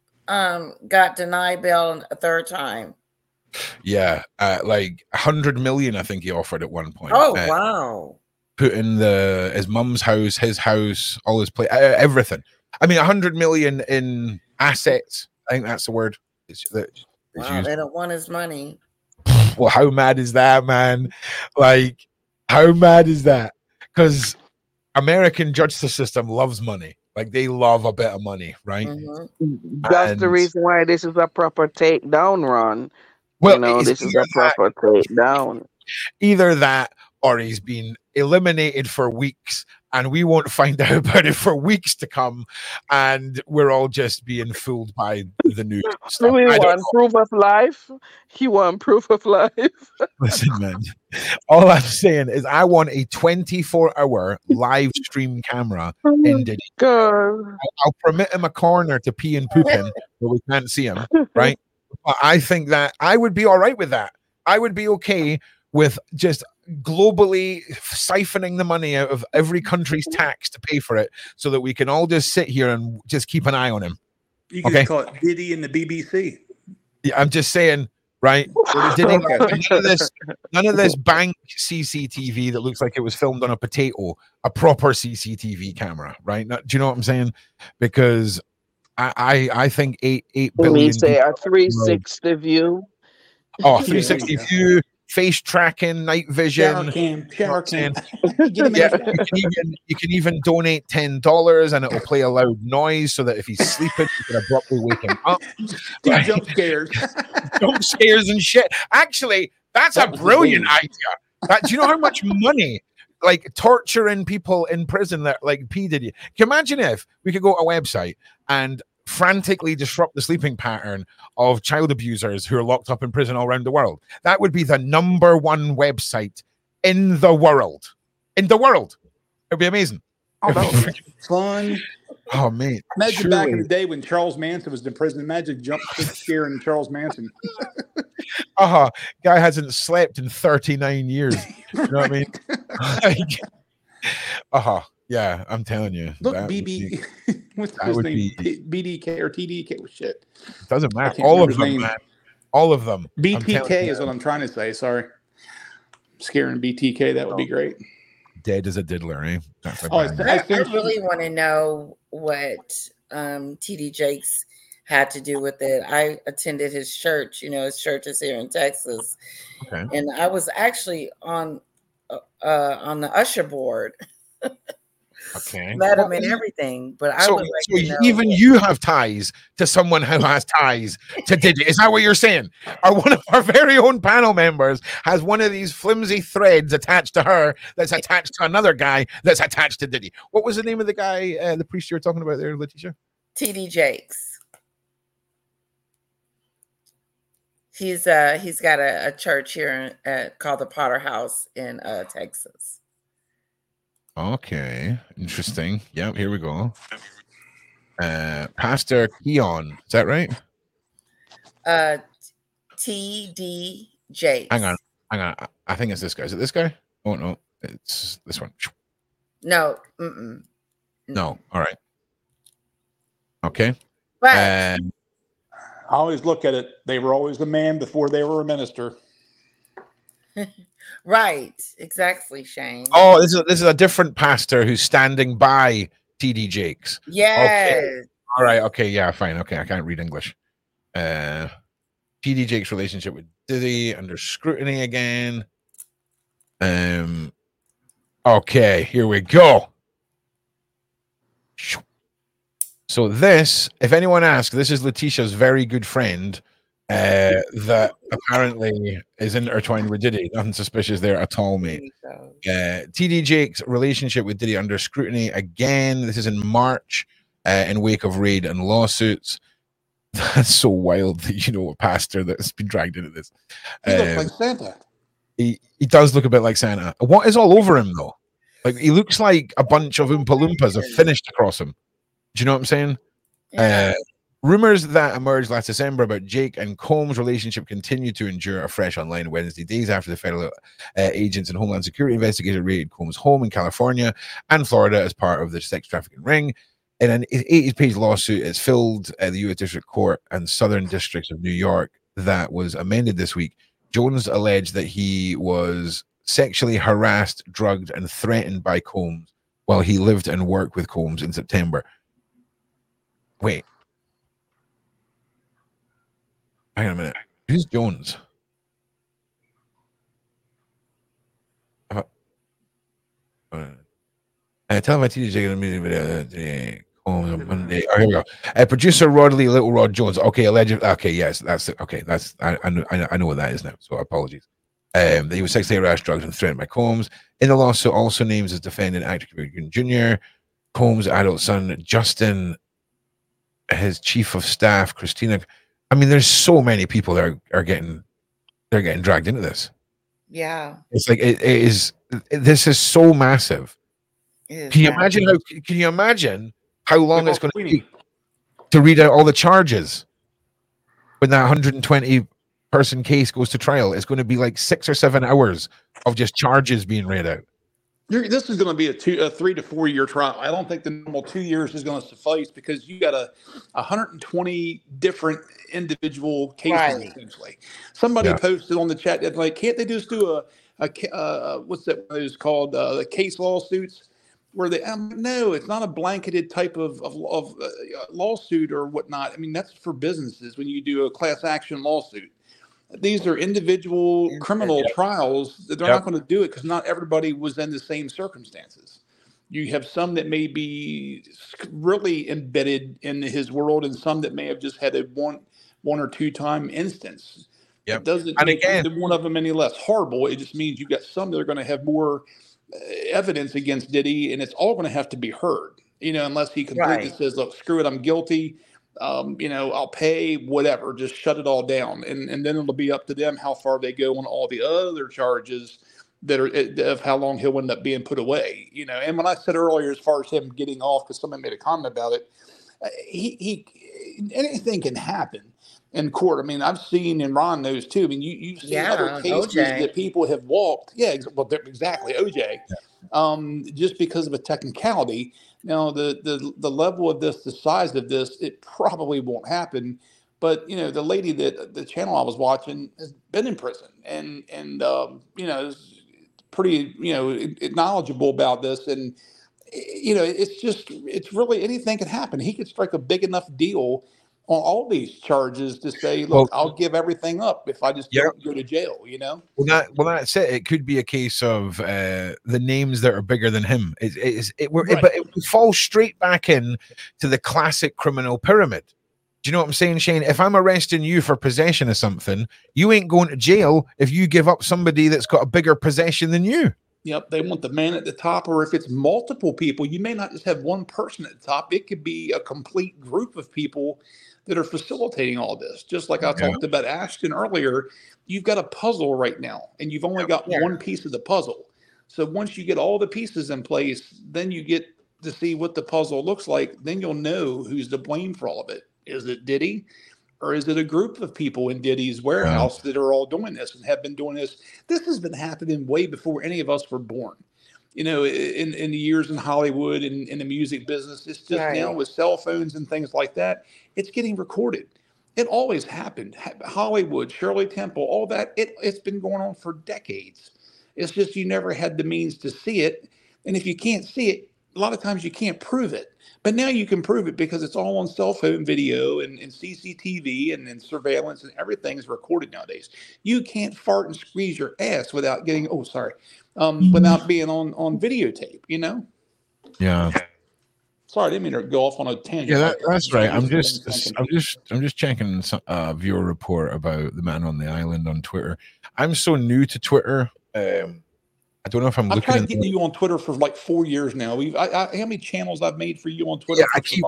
got denied bail a third time. Yeah, like 100 million, I think he offered at one point. Oh wow. Put in his mum's house, his house, all his everything. I mean, 100 million in assets. I think that's the word. Wow, they don't want his money. Well, how mad is that, man? Like, how mad is that? Because American justice system loves money. Like, they love a bit of money, right? Mm-hmm. That's the reason why this is a proper takedown, Ron. Well, this is a proper takedown. Either that, or he's been eliminated for weeks and we won't find out about it for weeks to come, and we're all just being fooled by the news. Do we want proof of life? He want proof of life. Listen, man, all I'm saying is I want a 24-hour live stream camera in Diddy. I'll permit him a corner to pee and poop in, but we can't see him, right? But I think that I would be all right with that. I would be okay with just globally siphoning the money out of every country's tax to pay for it, so that we can all just sit here and just keep an eye on him. You can just call it Diddy and the BBC. Yeah, I'm just saying, right? Diddy, none of this bank CCTV that looks like it was filmed on a potato, a proper CCTV camera, right? Do you know what I'm saying? Because I think 8 billion. We say a 360 view. Oh, 360 view. Face tracking, night vision. Shower cam. You can even donate $10 and it will play a loud noise so that if he's sleeping, you can abruptly wake him up. Jump scares. Jump scares and shit. Actually, that's a brilliant idea. Do you know how much money? like torturing people in prison that like P. Diddy. Can you imagine if we could go to a website and frantically disrupt the sleeping pattern of child abusers who are locked up in prison all around the world? That would be the #1 website in the world. In the world. It'd be amazing. Oh, that would be fun. Oh, man. Imagine back in the day when Charles Manson was in prison. Imagine jump scaring Charles Manson. Guy hasn't slept in 39 years. You know what I mean? Yeah, I'm telling you. Look, BB, what's his name? BDK or TDK? Shit. Doesn't matter. All of them, man. All of them. BTK is what I'm trying to say. Sorry. Scaring BTK, that would be great. Dead as a diddler, eh? I really want to know what TD Jakes had to do with it. I attended his church. His church is here in Texas. Okay. And I was actually on the usher board. Okay. Met him and everything. But I would like to know. Even you have ties to someone who has ties to Diddy. Is that what you're saying? Or one of our very own panel members has one of these flimsy threads attached to her that's attached to another guy that's attached to Diddy. What was the name of the guy, the priest you were talking about there, Letitia? TD Jakes. He's got a church here called the Potter House in Texas. Okay, interesting. Yeah, here we go. Pastor Keon, is that right? TD Jakes. Hang on. I think it's this guy. Is it this guy? Oh no, it's this one. No. No. All right. Okay. But I always look at it. They were always a man before they were a minister. Right, exactly, Shane. Oh, this is a different pastor who's standing by TD Jakes. Yes. Okay. All right. Okay. Yeah. Fine. Okay. I can't read English. TD Jakes' relationship with Diddy under scrutiny again. Okay. Here we go. So this, if anyone asks, this is Letitia's very good friend. That apparently is intertwined with Diddy. Nothing suspicious there at all, mate. TD Jakes' relationship with Diddy under scrutiny again. This is in March, in wake of raid and lawsuits. That's so wild that a pastor that's been dragged into this. He looks like Santa. He does look a bit like Santa. What is all over him though? Like he looks like a bunch of Oompa Loompas have finished across him. Do you know what I'm saying? Yeah. Rumors that emerged last December about Jake and Combs' relationship continued to endure afresh online Wednesday, days after the federal agents and Homeland Security investigators raided Combs' home in California and Florida as part of the sex trafficking ring. In an 80-page lawsuit, it's filled the U.S. District Court and Southern Districts of New York that was amended this week. Jones alleged that he was sexually harassed, drugged, and threatened by Combs while he lived and worked with Combs in September. Wait. Hang on a minute. Who's Jones? Tell my TJ in a meeting video on Monday. Oh, here we go. Producer Rodley Little Rod Jones. Okay, alleged. Okay, yes, that's it. Okay, that's I know what that is now. So apologies. That he was sexually harassed, drugged, and threatened by Combs. In the lawsuit, also names as defendant actor Cuba Jr., Combs' adult son Justin, his chief of staff Christina. I mean, there's so many people that are getting dragged into this. Yeah, it's like it is. This is so massive. Can you imagine how long it's going to take to read out all the charges when that 120 person case goes to trial? It's going to be like 6 or 7 hours of just charges being read out. This is going to be a 3 to 4 year trial. I don't think the normal 2 years is going to suffice because you got 120 different individual cases. Right. Essentially, somebody posted on the chat that like, can't they just do a what's that? What is called the case lawsuits? Where they no, it's not a blanketed type of lawsuit or whatnot. I mean, that's for businesses when you do a class action lawsuit. These are individual criminal trials that they're not going to do it because not everybody was in the same circumstances. You have some that may be really embedded in his world and some that may have just had a one or two time instance. It doesn't make one of them any less horrible. It just means you've got some that are going to have more evidence against Diddy, and it's all going to have to be heard, unless he completely says, look, screw it, I'm guilty. I'll pay whatever, just shut it all down. And then it'll be up to them how far they go on all the other charges that are of how long he'll end up being put away, And when I said earlier, as far as him getting off, because somebody made a comment about it, he anything can happen in court. I mean, I've seen, and Ron knows too. I mean, you've seen other cases that people have walked. Yeah, well, exactly, OJ. Just because of a technicality. Now, the level of this, the size of this, it probably won't happen. But the lady that the channel I was watching has been in prison, and is pretty knowledgeable about this, and it's really anything can happen. He could strike a big enough deal on all these charges to say, look, I'll give everything up if I just don't go to jail, Well, that's it. It could be a case of the names that are bigger than him. But it would fall straight back in to the classic criminal pyramid. Do you know what I'm saying, Shane? If I'm arresting you for possession of something, you ain't going to jail if you give up somebody that's got a bigger possession than you. Yep, they want the man at the top, or if it's multiple people, you may not just have one person at the top. It could be a complete group of people that are facilitating all this. Just like I talked about Ashton earlier, you've got a puzzle right now, and you've only got one piece of the puzzle. So once you get all the pieces in place, then you get to see what the puzzle looks like. Then you'll know who's to blame for all of it. Is it Diddy? Or is it a group of people in Diddy's warehouse that are all doing this and have been doing this? This has been happening way before any of us were born. In the years in Hollywood and in the music business, it's just now with cell phones and things like that, it's getting recorded. It always happened. Hollywood, Shirley Temple, all that, it's been going on for decades. It's just you never had the means to see it. And if you can't see it, a lot of times you can't prove it. But now you can prove it because it's all on cell phone video and CCTV and surveillance, and everything's recorded nowadays. You can't fart and squeeze your ass without getting, without being on videotape, Yeah. Sorry, I didn't mean to go off on a tangent. Yeah, that's right. I'm just checking a viewer report about the man on the island on Twitter. I'm so new to Twitter. I don't know if I'm looking. I've tried getting you on Twitter for like 4 years now. How many channels I've made for you on Twitter?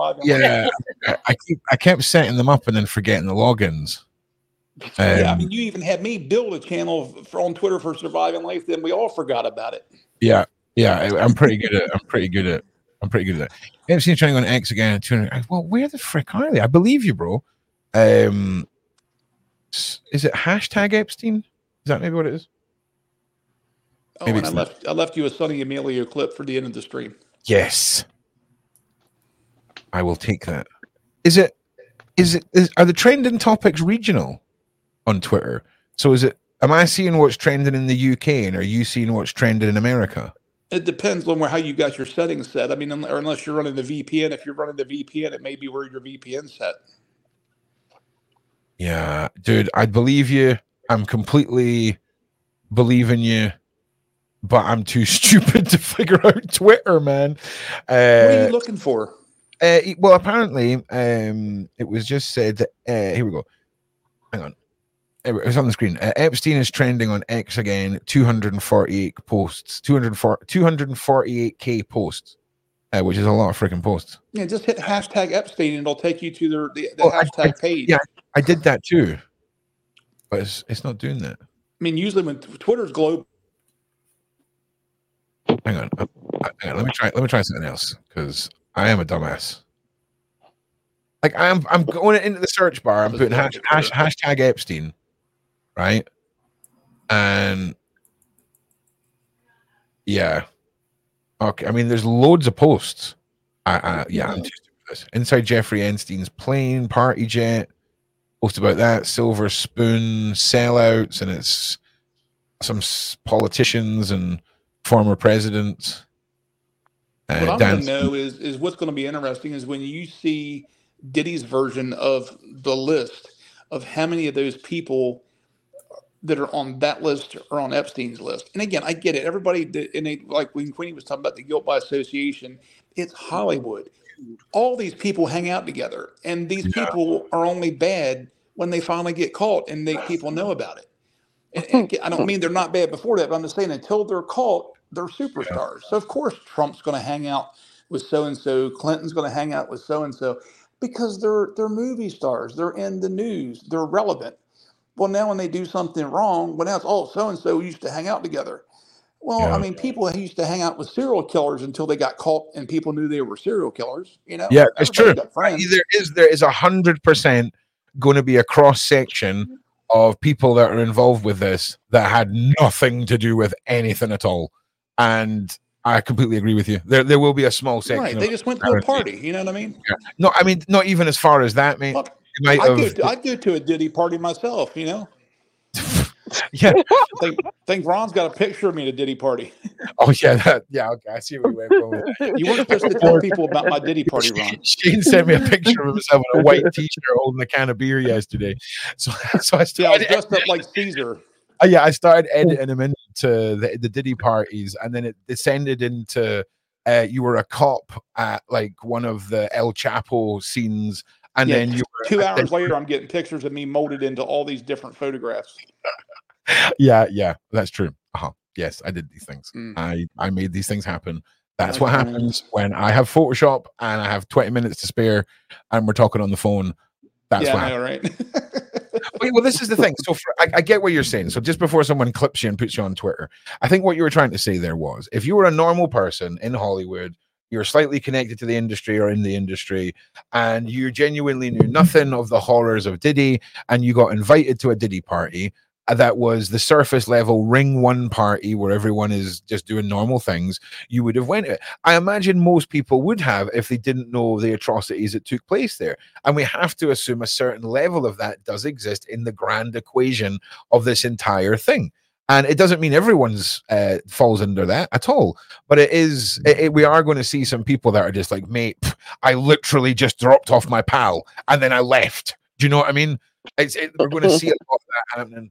I kept setting them up and then forgetting the logins. I mean, you even had me build a channel on Twitter for Surviving Life. Then we all forgot about it. Yeah. I'm pretty good at. I'm pretty good at it. MC trying on X again. Well, where the frick are they? I believe you, bro. Is it hashtag Epstein? Is that maybe what it is? Oh, and I left you a Sonny Emilio clip for the end of the stream. Yes, I will take that. Are the trending topics regional on Twitter? So am I seeing what's trending in the UK, and are you seeing what's trending in America? It depends on how you got your settings set. I mean, or unless you're running the VPN. If you're running the VPN, it may be where your VPN's set. Yeah, dude, I believe you. I'm completely believing you. But I'm too stupid to figure out Twitter, man. What are you looking for? Well, apparently, it was just said that. Here we go. Hang on. It was on the screen. Epstein is trending on X again. 248 posts. 248K posts, which is a lot of freaking posts. Yeah, just hit hashtag Epstein and it'll take you to the hashtag page. Yeah, I did that too, but it's not doing that. I mean, usually when Twitter's global. Hang on. Let me try something else because I am a dumbass. Like I'm going into the search bar. I'm putting hashtag Epstein, right? And yeah, okay. I mean, there's loads of posts. I'm too stupid for this. Inside Jeffrey Epstein's plane, party jet. Post about that. Silver spoon sellouts, and it's some politicians and former presidents. What I'm going to know is what's going to be interesting is when you see Diddy's version of the list of how many of those people that are on that list are on Epstein's list. And again, I get it. Everybody, like when Queenie was talking about the guilt by association, it's Hollywood. All these people hang out together, and these people are only bad when they finally get caught and people know about it. And I don't mean they're not bad before that, but I'm just saying until they're caught, They're superstars. So of course Trump's going to hang out with so and so. Clinton's going to hang out with so and so because they're movie stars. They're in the news. They're relevant. Well, now when they do something wrong, well now it's so and so used to hang out together. Well, I mean, people used to hang out with serial killers until they got caught and people knew they were serial killers. You know, yeah, it's true. There is 100% going to be a cross section of people that are involved with this that had nothing to do with anything at all, and I completely agree with you. There will be a small section. Right, they just went to a party. You know what I mean? Yeah. No, I mean not even as far as that, mate. Look, I'd go to a Diddy party myself. You know. Yeah, I think Ron's got a picture of me at a Diddy party. Oh yeah, okay. I see where you went from. You weren't supposed to tell people about my Diddy party, Ron. Shane sent me a picture of himself in a white T-shirt holding a can of beer yesterday. So I started. Yeah, I was dressed up like Caesar. Yeah, I started editing him into the Diddy parties, and then it descended into you were a cop at like one of the El Chapo scenes, and then you were 2 hours later, I'm getting pictures of me molded into all these different photographs. Yeah, that's true. Yes, I did these things. I made these things happen. That's what happens when I have Photoshop and I have 20 minutes to spare and we're talking on the phone. That's what happens. Right. Well, this is the thing. So I get what you're saying. So just before someone clips you and puts you on Twitter, I think what you were trying to say there was, if you were a normal person in Hollywood, you're slightly connected to the industry or in the industry, and you genuinely knew nothing of the horrors of Diddy, and you got invited to a Diddy party, that was the surface level ring one party where everyone is just doing normal things, you would have went to it. I imagine most people would have if they didn't know the atrocities that took place there. And we have to assume a certain level of that does exist in the grand equation of this entire thing. And it doesn't mean everyone's falls under that at all. But we are going to see some people that are just like, mate, I literally just dropped off my pal and then I left. Do you know what I mean? We're going to see a lot of that happening.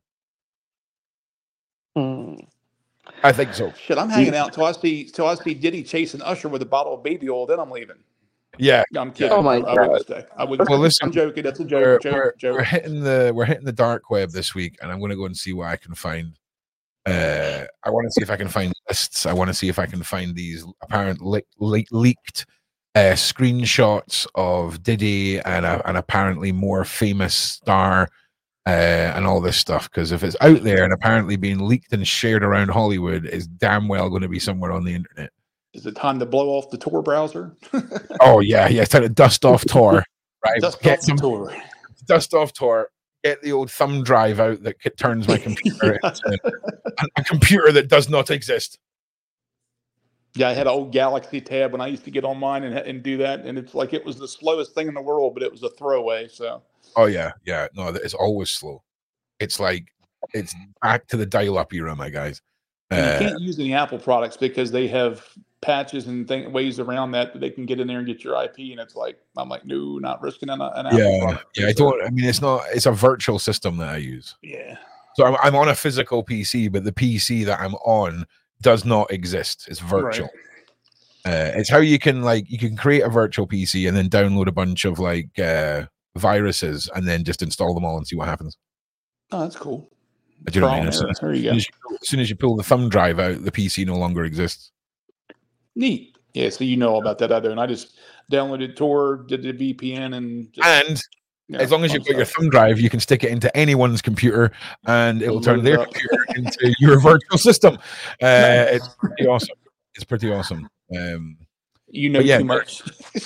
I think so. Shit, I'm hanging out till I see Diddy chasing Usher with a bottle of baby oil. Then I'm leaving. Yeah, no, I'm kidding. Oh my God. I wouldn't stay. I wouldn't. Well, listen, I'm joking. That's a joke. We're hitting the dark web this week, and I'm going to go and see what I can find. I want to see if I can find lists. I want to see if I can find these apparent leaked screenshots of Diddy and an apparently more famous star. And all this stuff, because if it's out there and apparently being leaked and shared around Hollywood, it's damn well going to be somewhere on the internet. Is it time to blow off the Tor browser? Oh yeah, it's time to dust off Tor, right? Dust off Tor. Get the old thumb drive out that turns my computer into a computer that does not exist. Yeah, I had an old Galaxy Tab when I used to get on mine and do that, and it's like it was the slowest thing in the world, but it was a throwaway. So. Oh yeah. No, it's always slow. It's like it's back to the dial-up era, my guys. You can't use any Apple products because they have patches and ways around that they can get in there and get your IP. And it's like I'm like, no, not risking an Apple product. Yeah. I mean, it's a virtual system that I use. Yeah. So I'm on a physical PC, but the PC that I'm on does not exist. It's virtual. Right. It's how you can create a virtual PC and then download a bunch of viruses and then just install them all and see what happens. Oh, that's cool. Do you know what I mean? As soon as you pull the thumb drive out, the PC no longer exists. Neat. Yeah, so you know all about that out there. And I just downloaded Tor, did the VPN, and as long as you've got your thumb drive, you can stick it into anyone's computer and it will turn their computer into your virtual system. It's pretty awesome. It's pretty awesome. You know too much.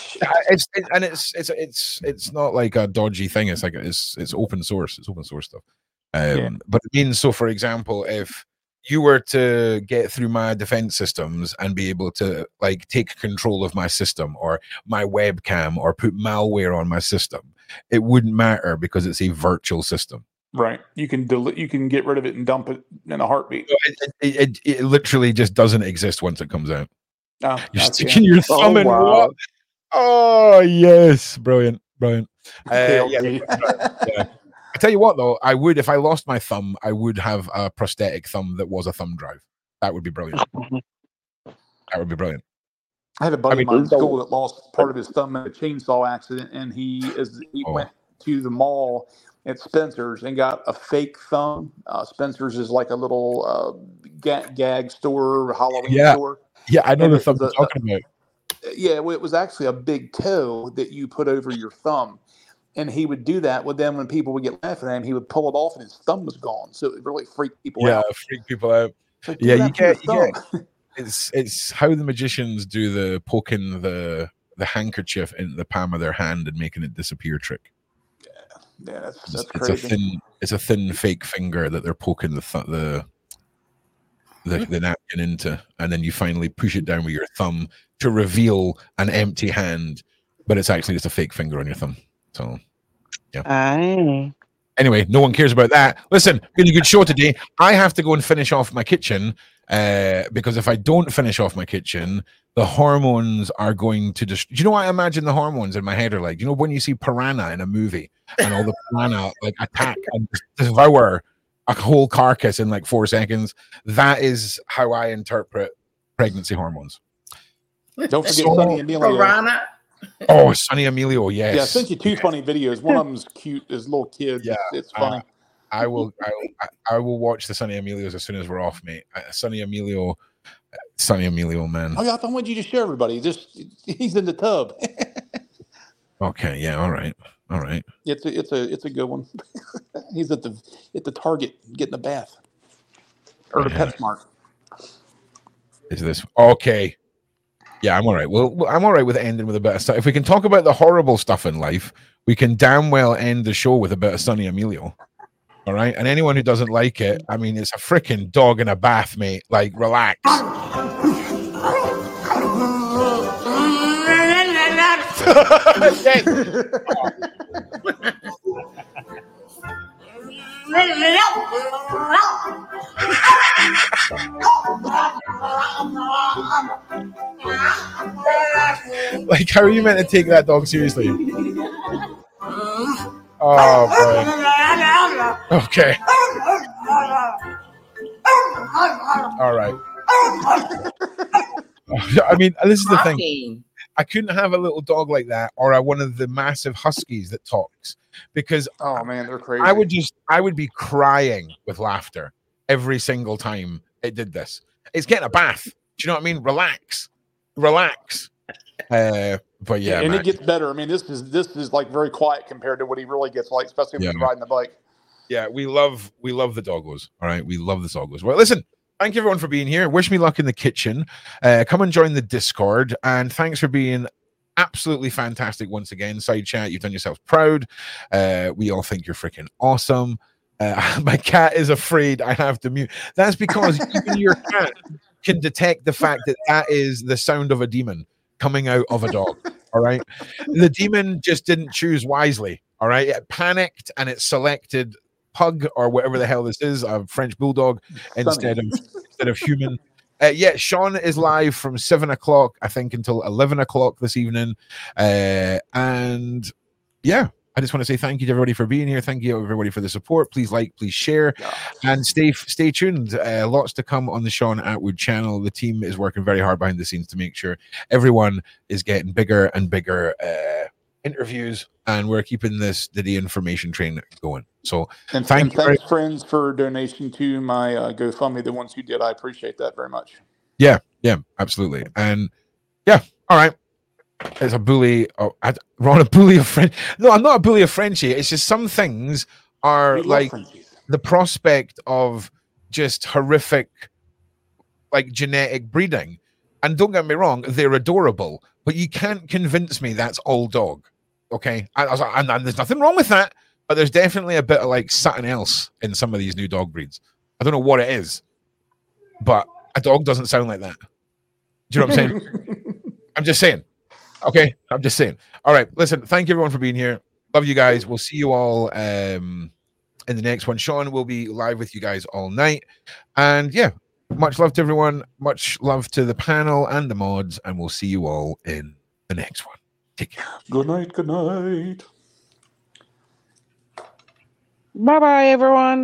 It's not like a dodgy thing. It's like it's open source. It's open source stuff. But it means, so for example, if you were to get through my defense systems and be able to take control of my system or my webcam or put malware on my system, it wouldn't matter because it's a virtual system. Right. You can get rid of it and dump it in a heartbeat. It literally just doesn't exist once it comes out. Oh, you're sticking your thumb in what? Oh yes, brilliant. I tell you what though, I would, if I lost my thumb, I would have a prosthetic thumb that was a thumb drive. That would be brilliant. I had a buddy of mine in school that lost part of his thumb in a chainsaw accident, and he went to the mall at Spencer's and got a fake thumb. Spencer's is like a little gag store, Halloween Yeah. store. Yeah, I know And the it thumb was you're talking about. Yeah, well, it was actually a big toe that you put over your thumb. And he would do that. Well, then when people would get laughing at him, he would pull it off and his thumb was gone. So it really freaked people Yeah, out. freak people out. It's like, Yeah, dude, you that's your get thumb. it's how the magicians do the poking the handkerchief in the palm of their hand and making it disappear trick. Yeah, that's It's crazy. a thin fake finger that they're poking the napkin into, and then you finally push it down with your thumb to reveal an empty hand, but it's actually just a fake finger on your thumb. So yeah. Aye. Anyway, no one cares about that. Listen, been a good show today. I have to go and finish off my kitchen because if I don't finish off my kitchen, the hormones are going to do you know what I imagine the hormones in my head are like? You know when you see piranha in a movie and all the piranha like attack and devour a whole carcass in like 4 seconds? That is how I interpret pregnancy hormones. Don't forget Sonny Emilio. Piranha. Oh, Sonny Emilio, yes. Yeah, I sent you 2 funny videos. One of them's cute as little kids. Yeah, it's funny. I will watch the Sonny Emilios as soon as we're off, mate. Sonny Emilio, man. Oh yeah, I wanted you to share everybody. He's in the tub. Okay, yeah, all right. It's a good one. He's at the Target getting a bath or the PetSmart. Is this okay? Yeah, I'm all right. Well, I'm all right with ending with a bit of stuff. If we can talk about the horrible stuff in life, we can damn well end the show with a bit of Sonny Emilio. All right. And anyone who doesn't like it, I mean, it's a freaking dog in a bath, mate. Like, relax. Like, how are you meant to take that dog seriously? Oh, boy. Okay. All right. I mean, this is the thing. I couldn't have a little dog like that or one of the massive huskies that talks because oh man, they're crazy. I would be crying with laughter every single time it did this. It's getting a bath. Do you know what I mean? Relax. But yeah, and man. it gets better. I mean, this is like very quiet compared to what he really gets like, especially when he's riding the bike. Yeah, we love the doggos. All right, we love the doggos. Well, listen, thank you everyone for being here. Wish me luck in the kitchen. Come and join the Discord, and thanks for being absolutely fantastic once again. Side chat, you've done yourselves proud. We all think you're freaking awesome. My cat is afraid I have to mute. That's because even your cat can detect the fact that is the sound of a demon coming out of a dog. All right, the demon just didn't choose wisely. All right, it panicked and it selected pug or whatever the hell this is, a French bulldog instead of human. Yeah, Sean is live from 7 o'clock, I think, until 11 o'clock this evening. And yeah, I just want to say thank you to everybody for being here. Thank you everybody for the support. Please like, please share, and stay tuned. Lots to come on the Sean Atwood channel. The team is working very hard behind the scenes to make sure everyone is getting bigger and bigger interviews, and we're keeping the information train going. So thanks friends for donation to my GoFundMe, the ones who did. I appreciate that very much. Yeah, absolutely. And yeah, all right. It's a bully. Oh, Ron, a bully of French. No, I'm not a bully of Frenchie. It's just some things are like the prospect of just horrific, like genetic breeding. And don't get me wrong, they're adorable, but you can't convince me that's all dog. Okay, and there's nothing wrong with that, but there's definitely a bit of like something else in some of these new dog breeds. I don't know what it is, but a dog doesn't sound like that. Do you know what I'm saying? I'm just saying. Okay, I'm just saying. All right, listen, thank you everyone for being here. Love you guys. We'll see you all in the next one. Sean will be live with you guys all night. And yeah, much love to everyone. Much love to the panel and the mods. And we'll see you all in the next one. Take care. Good night. Good night. Bye-bye, everyone.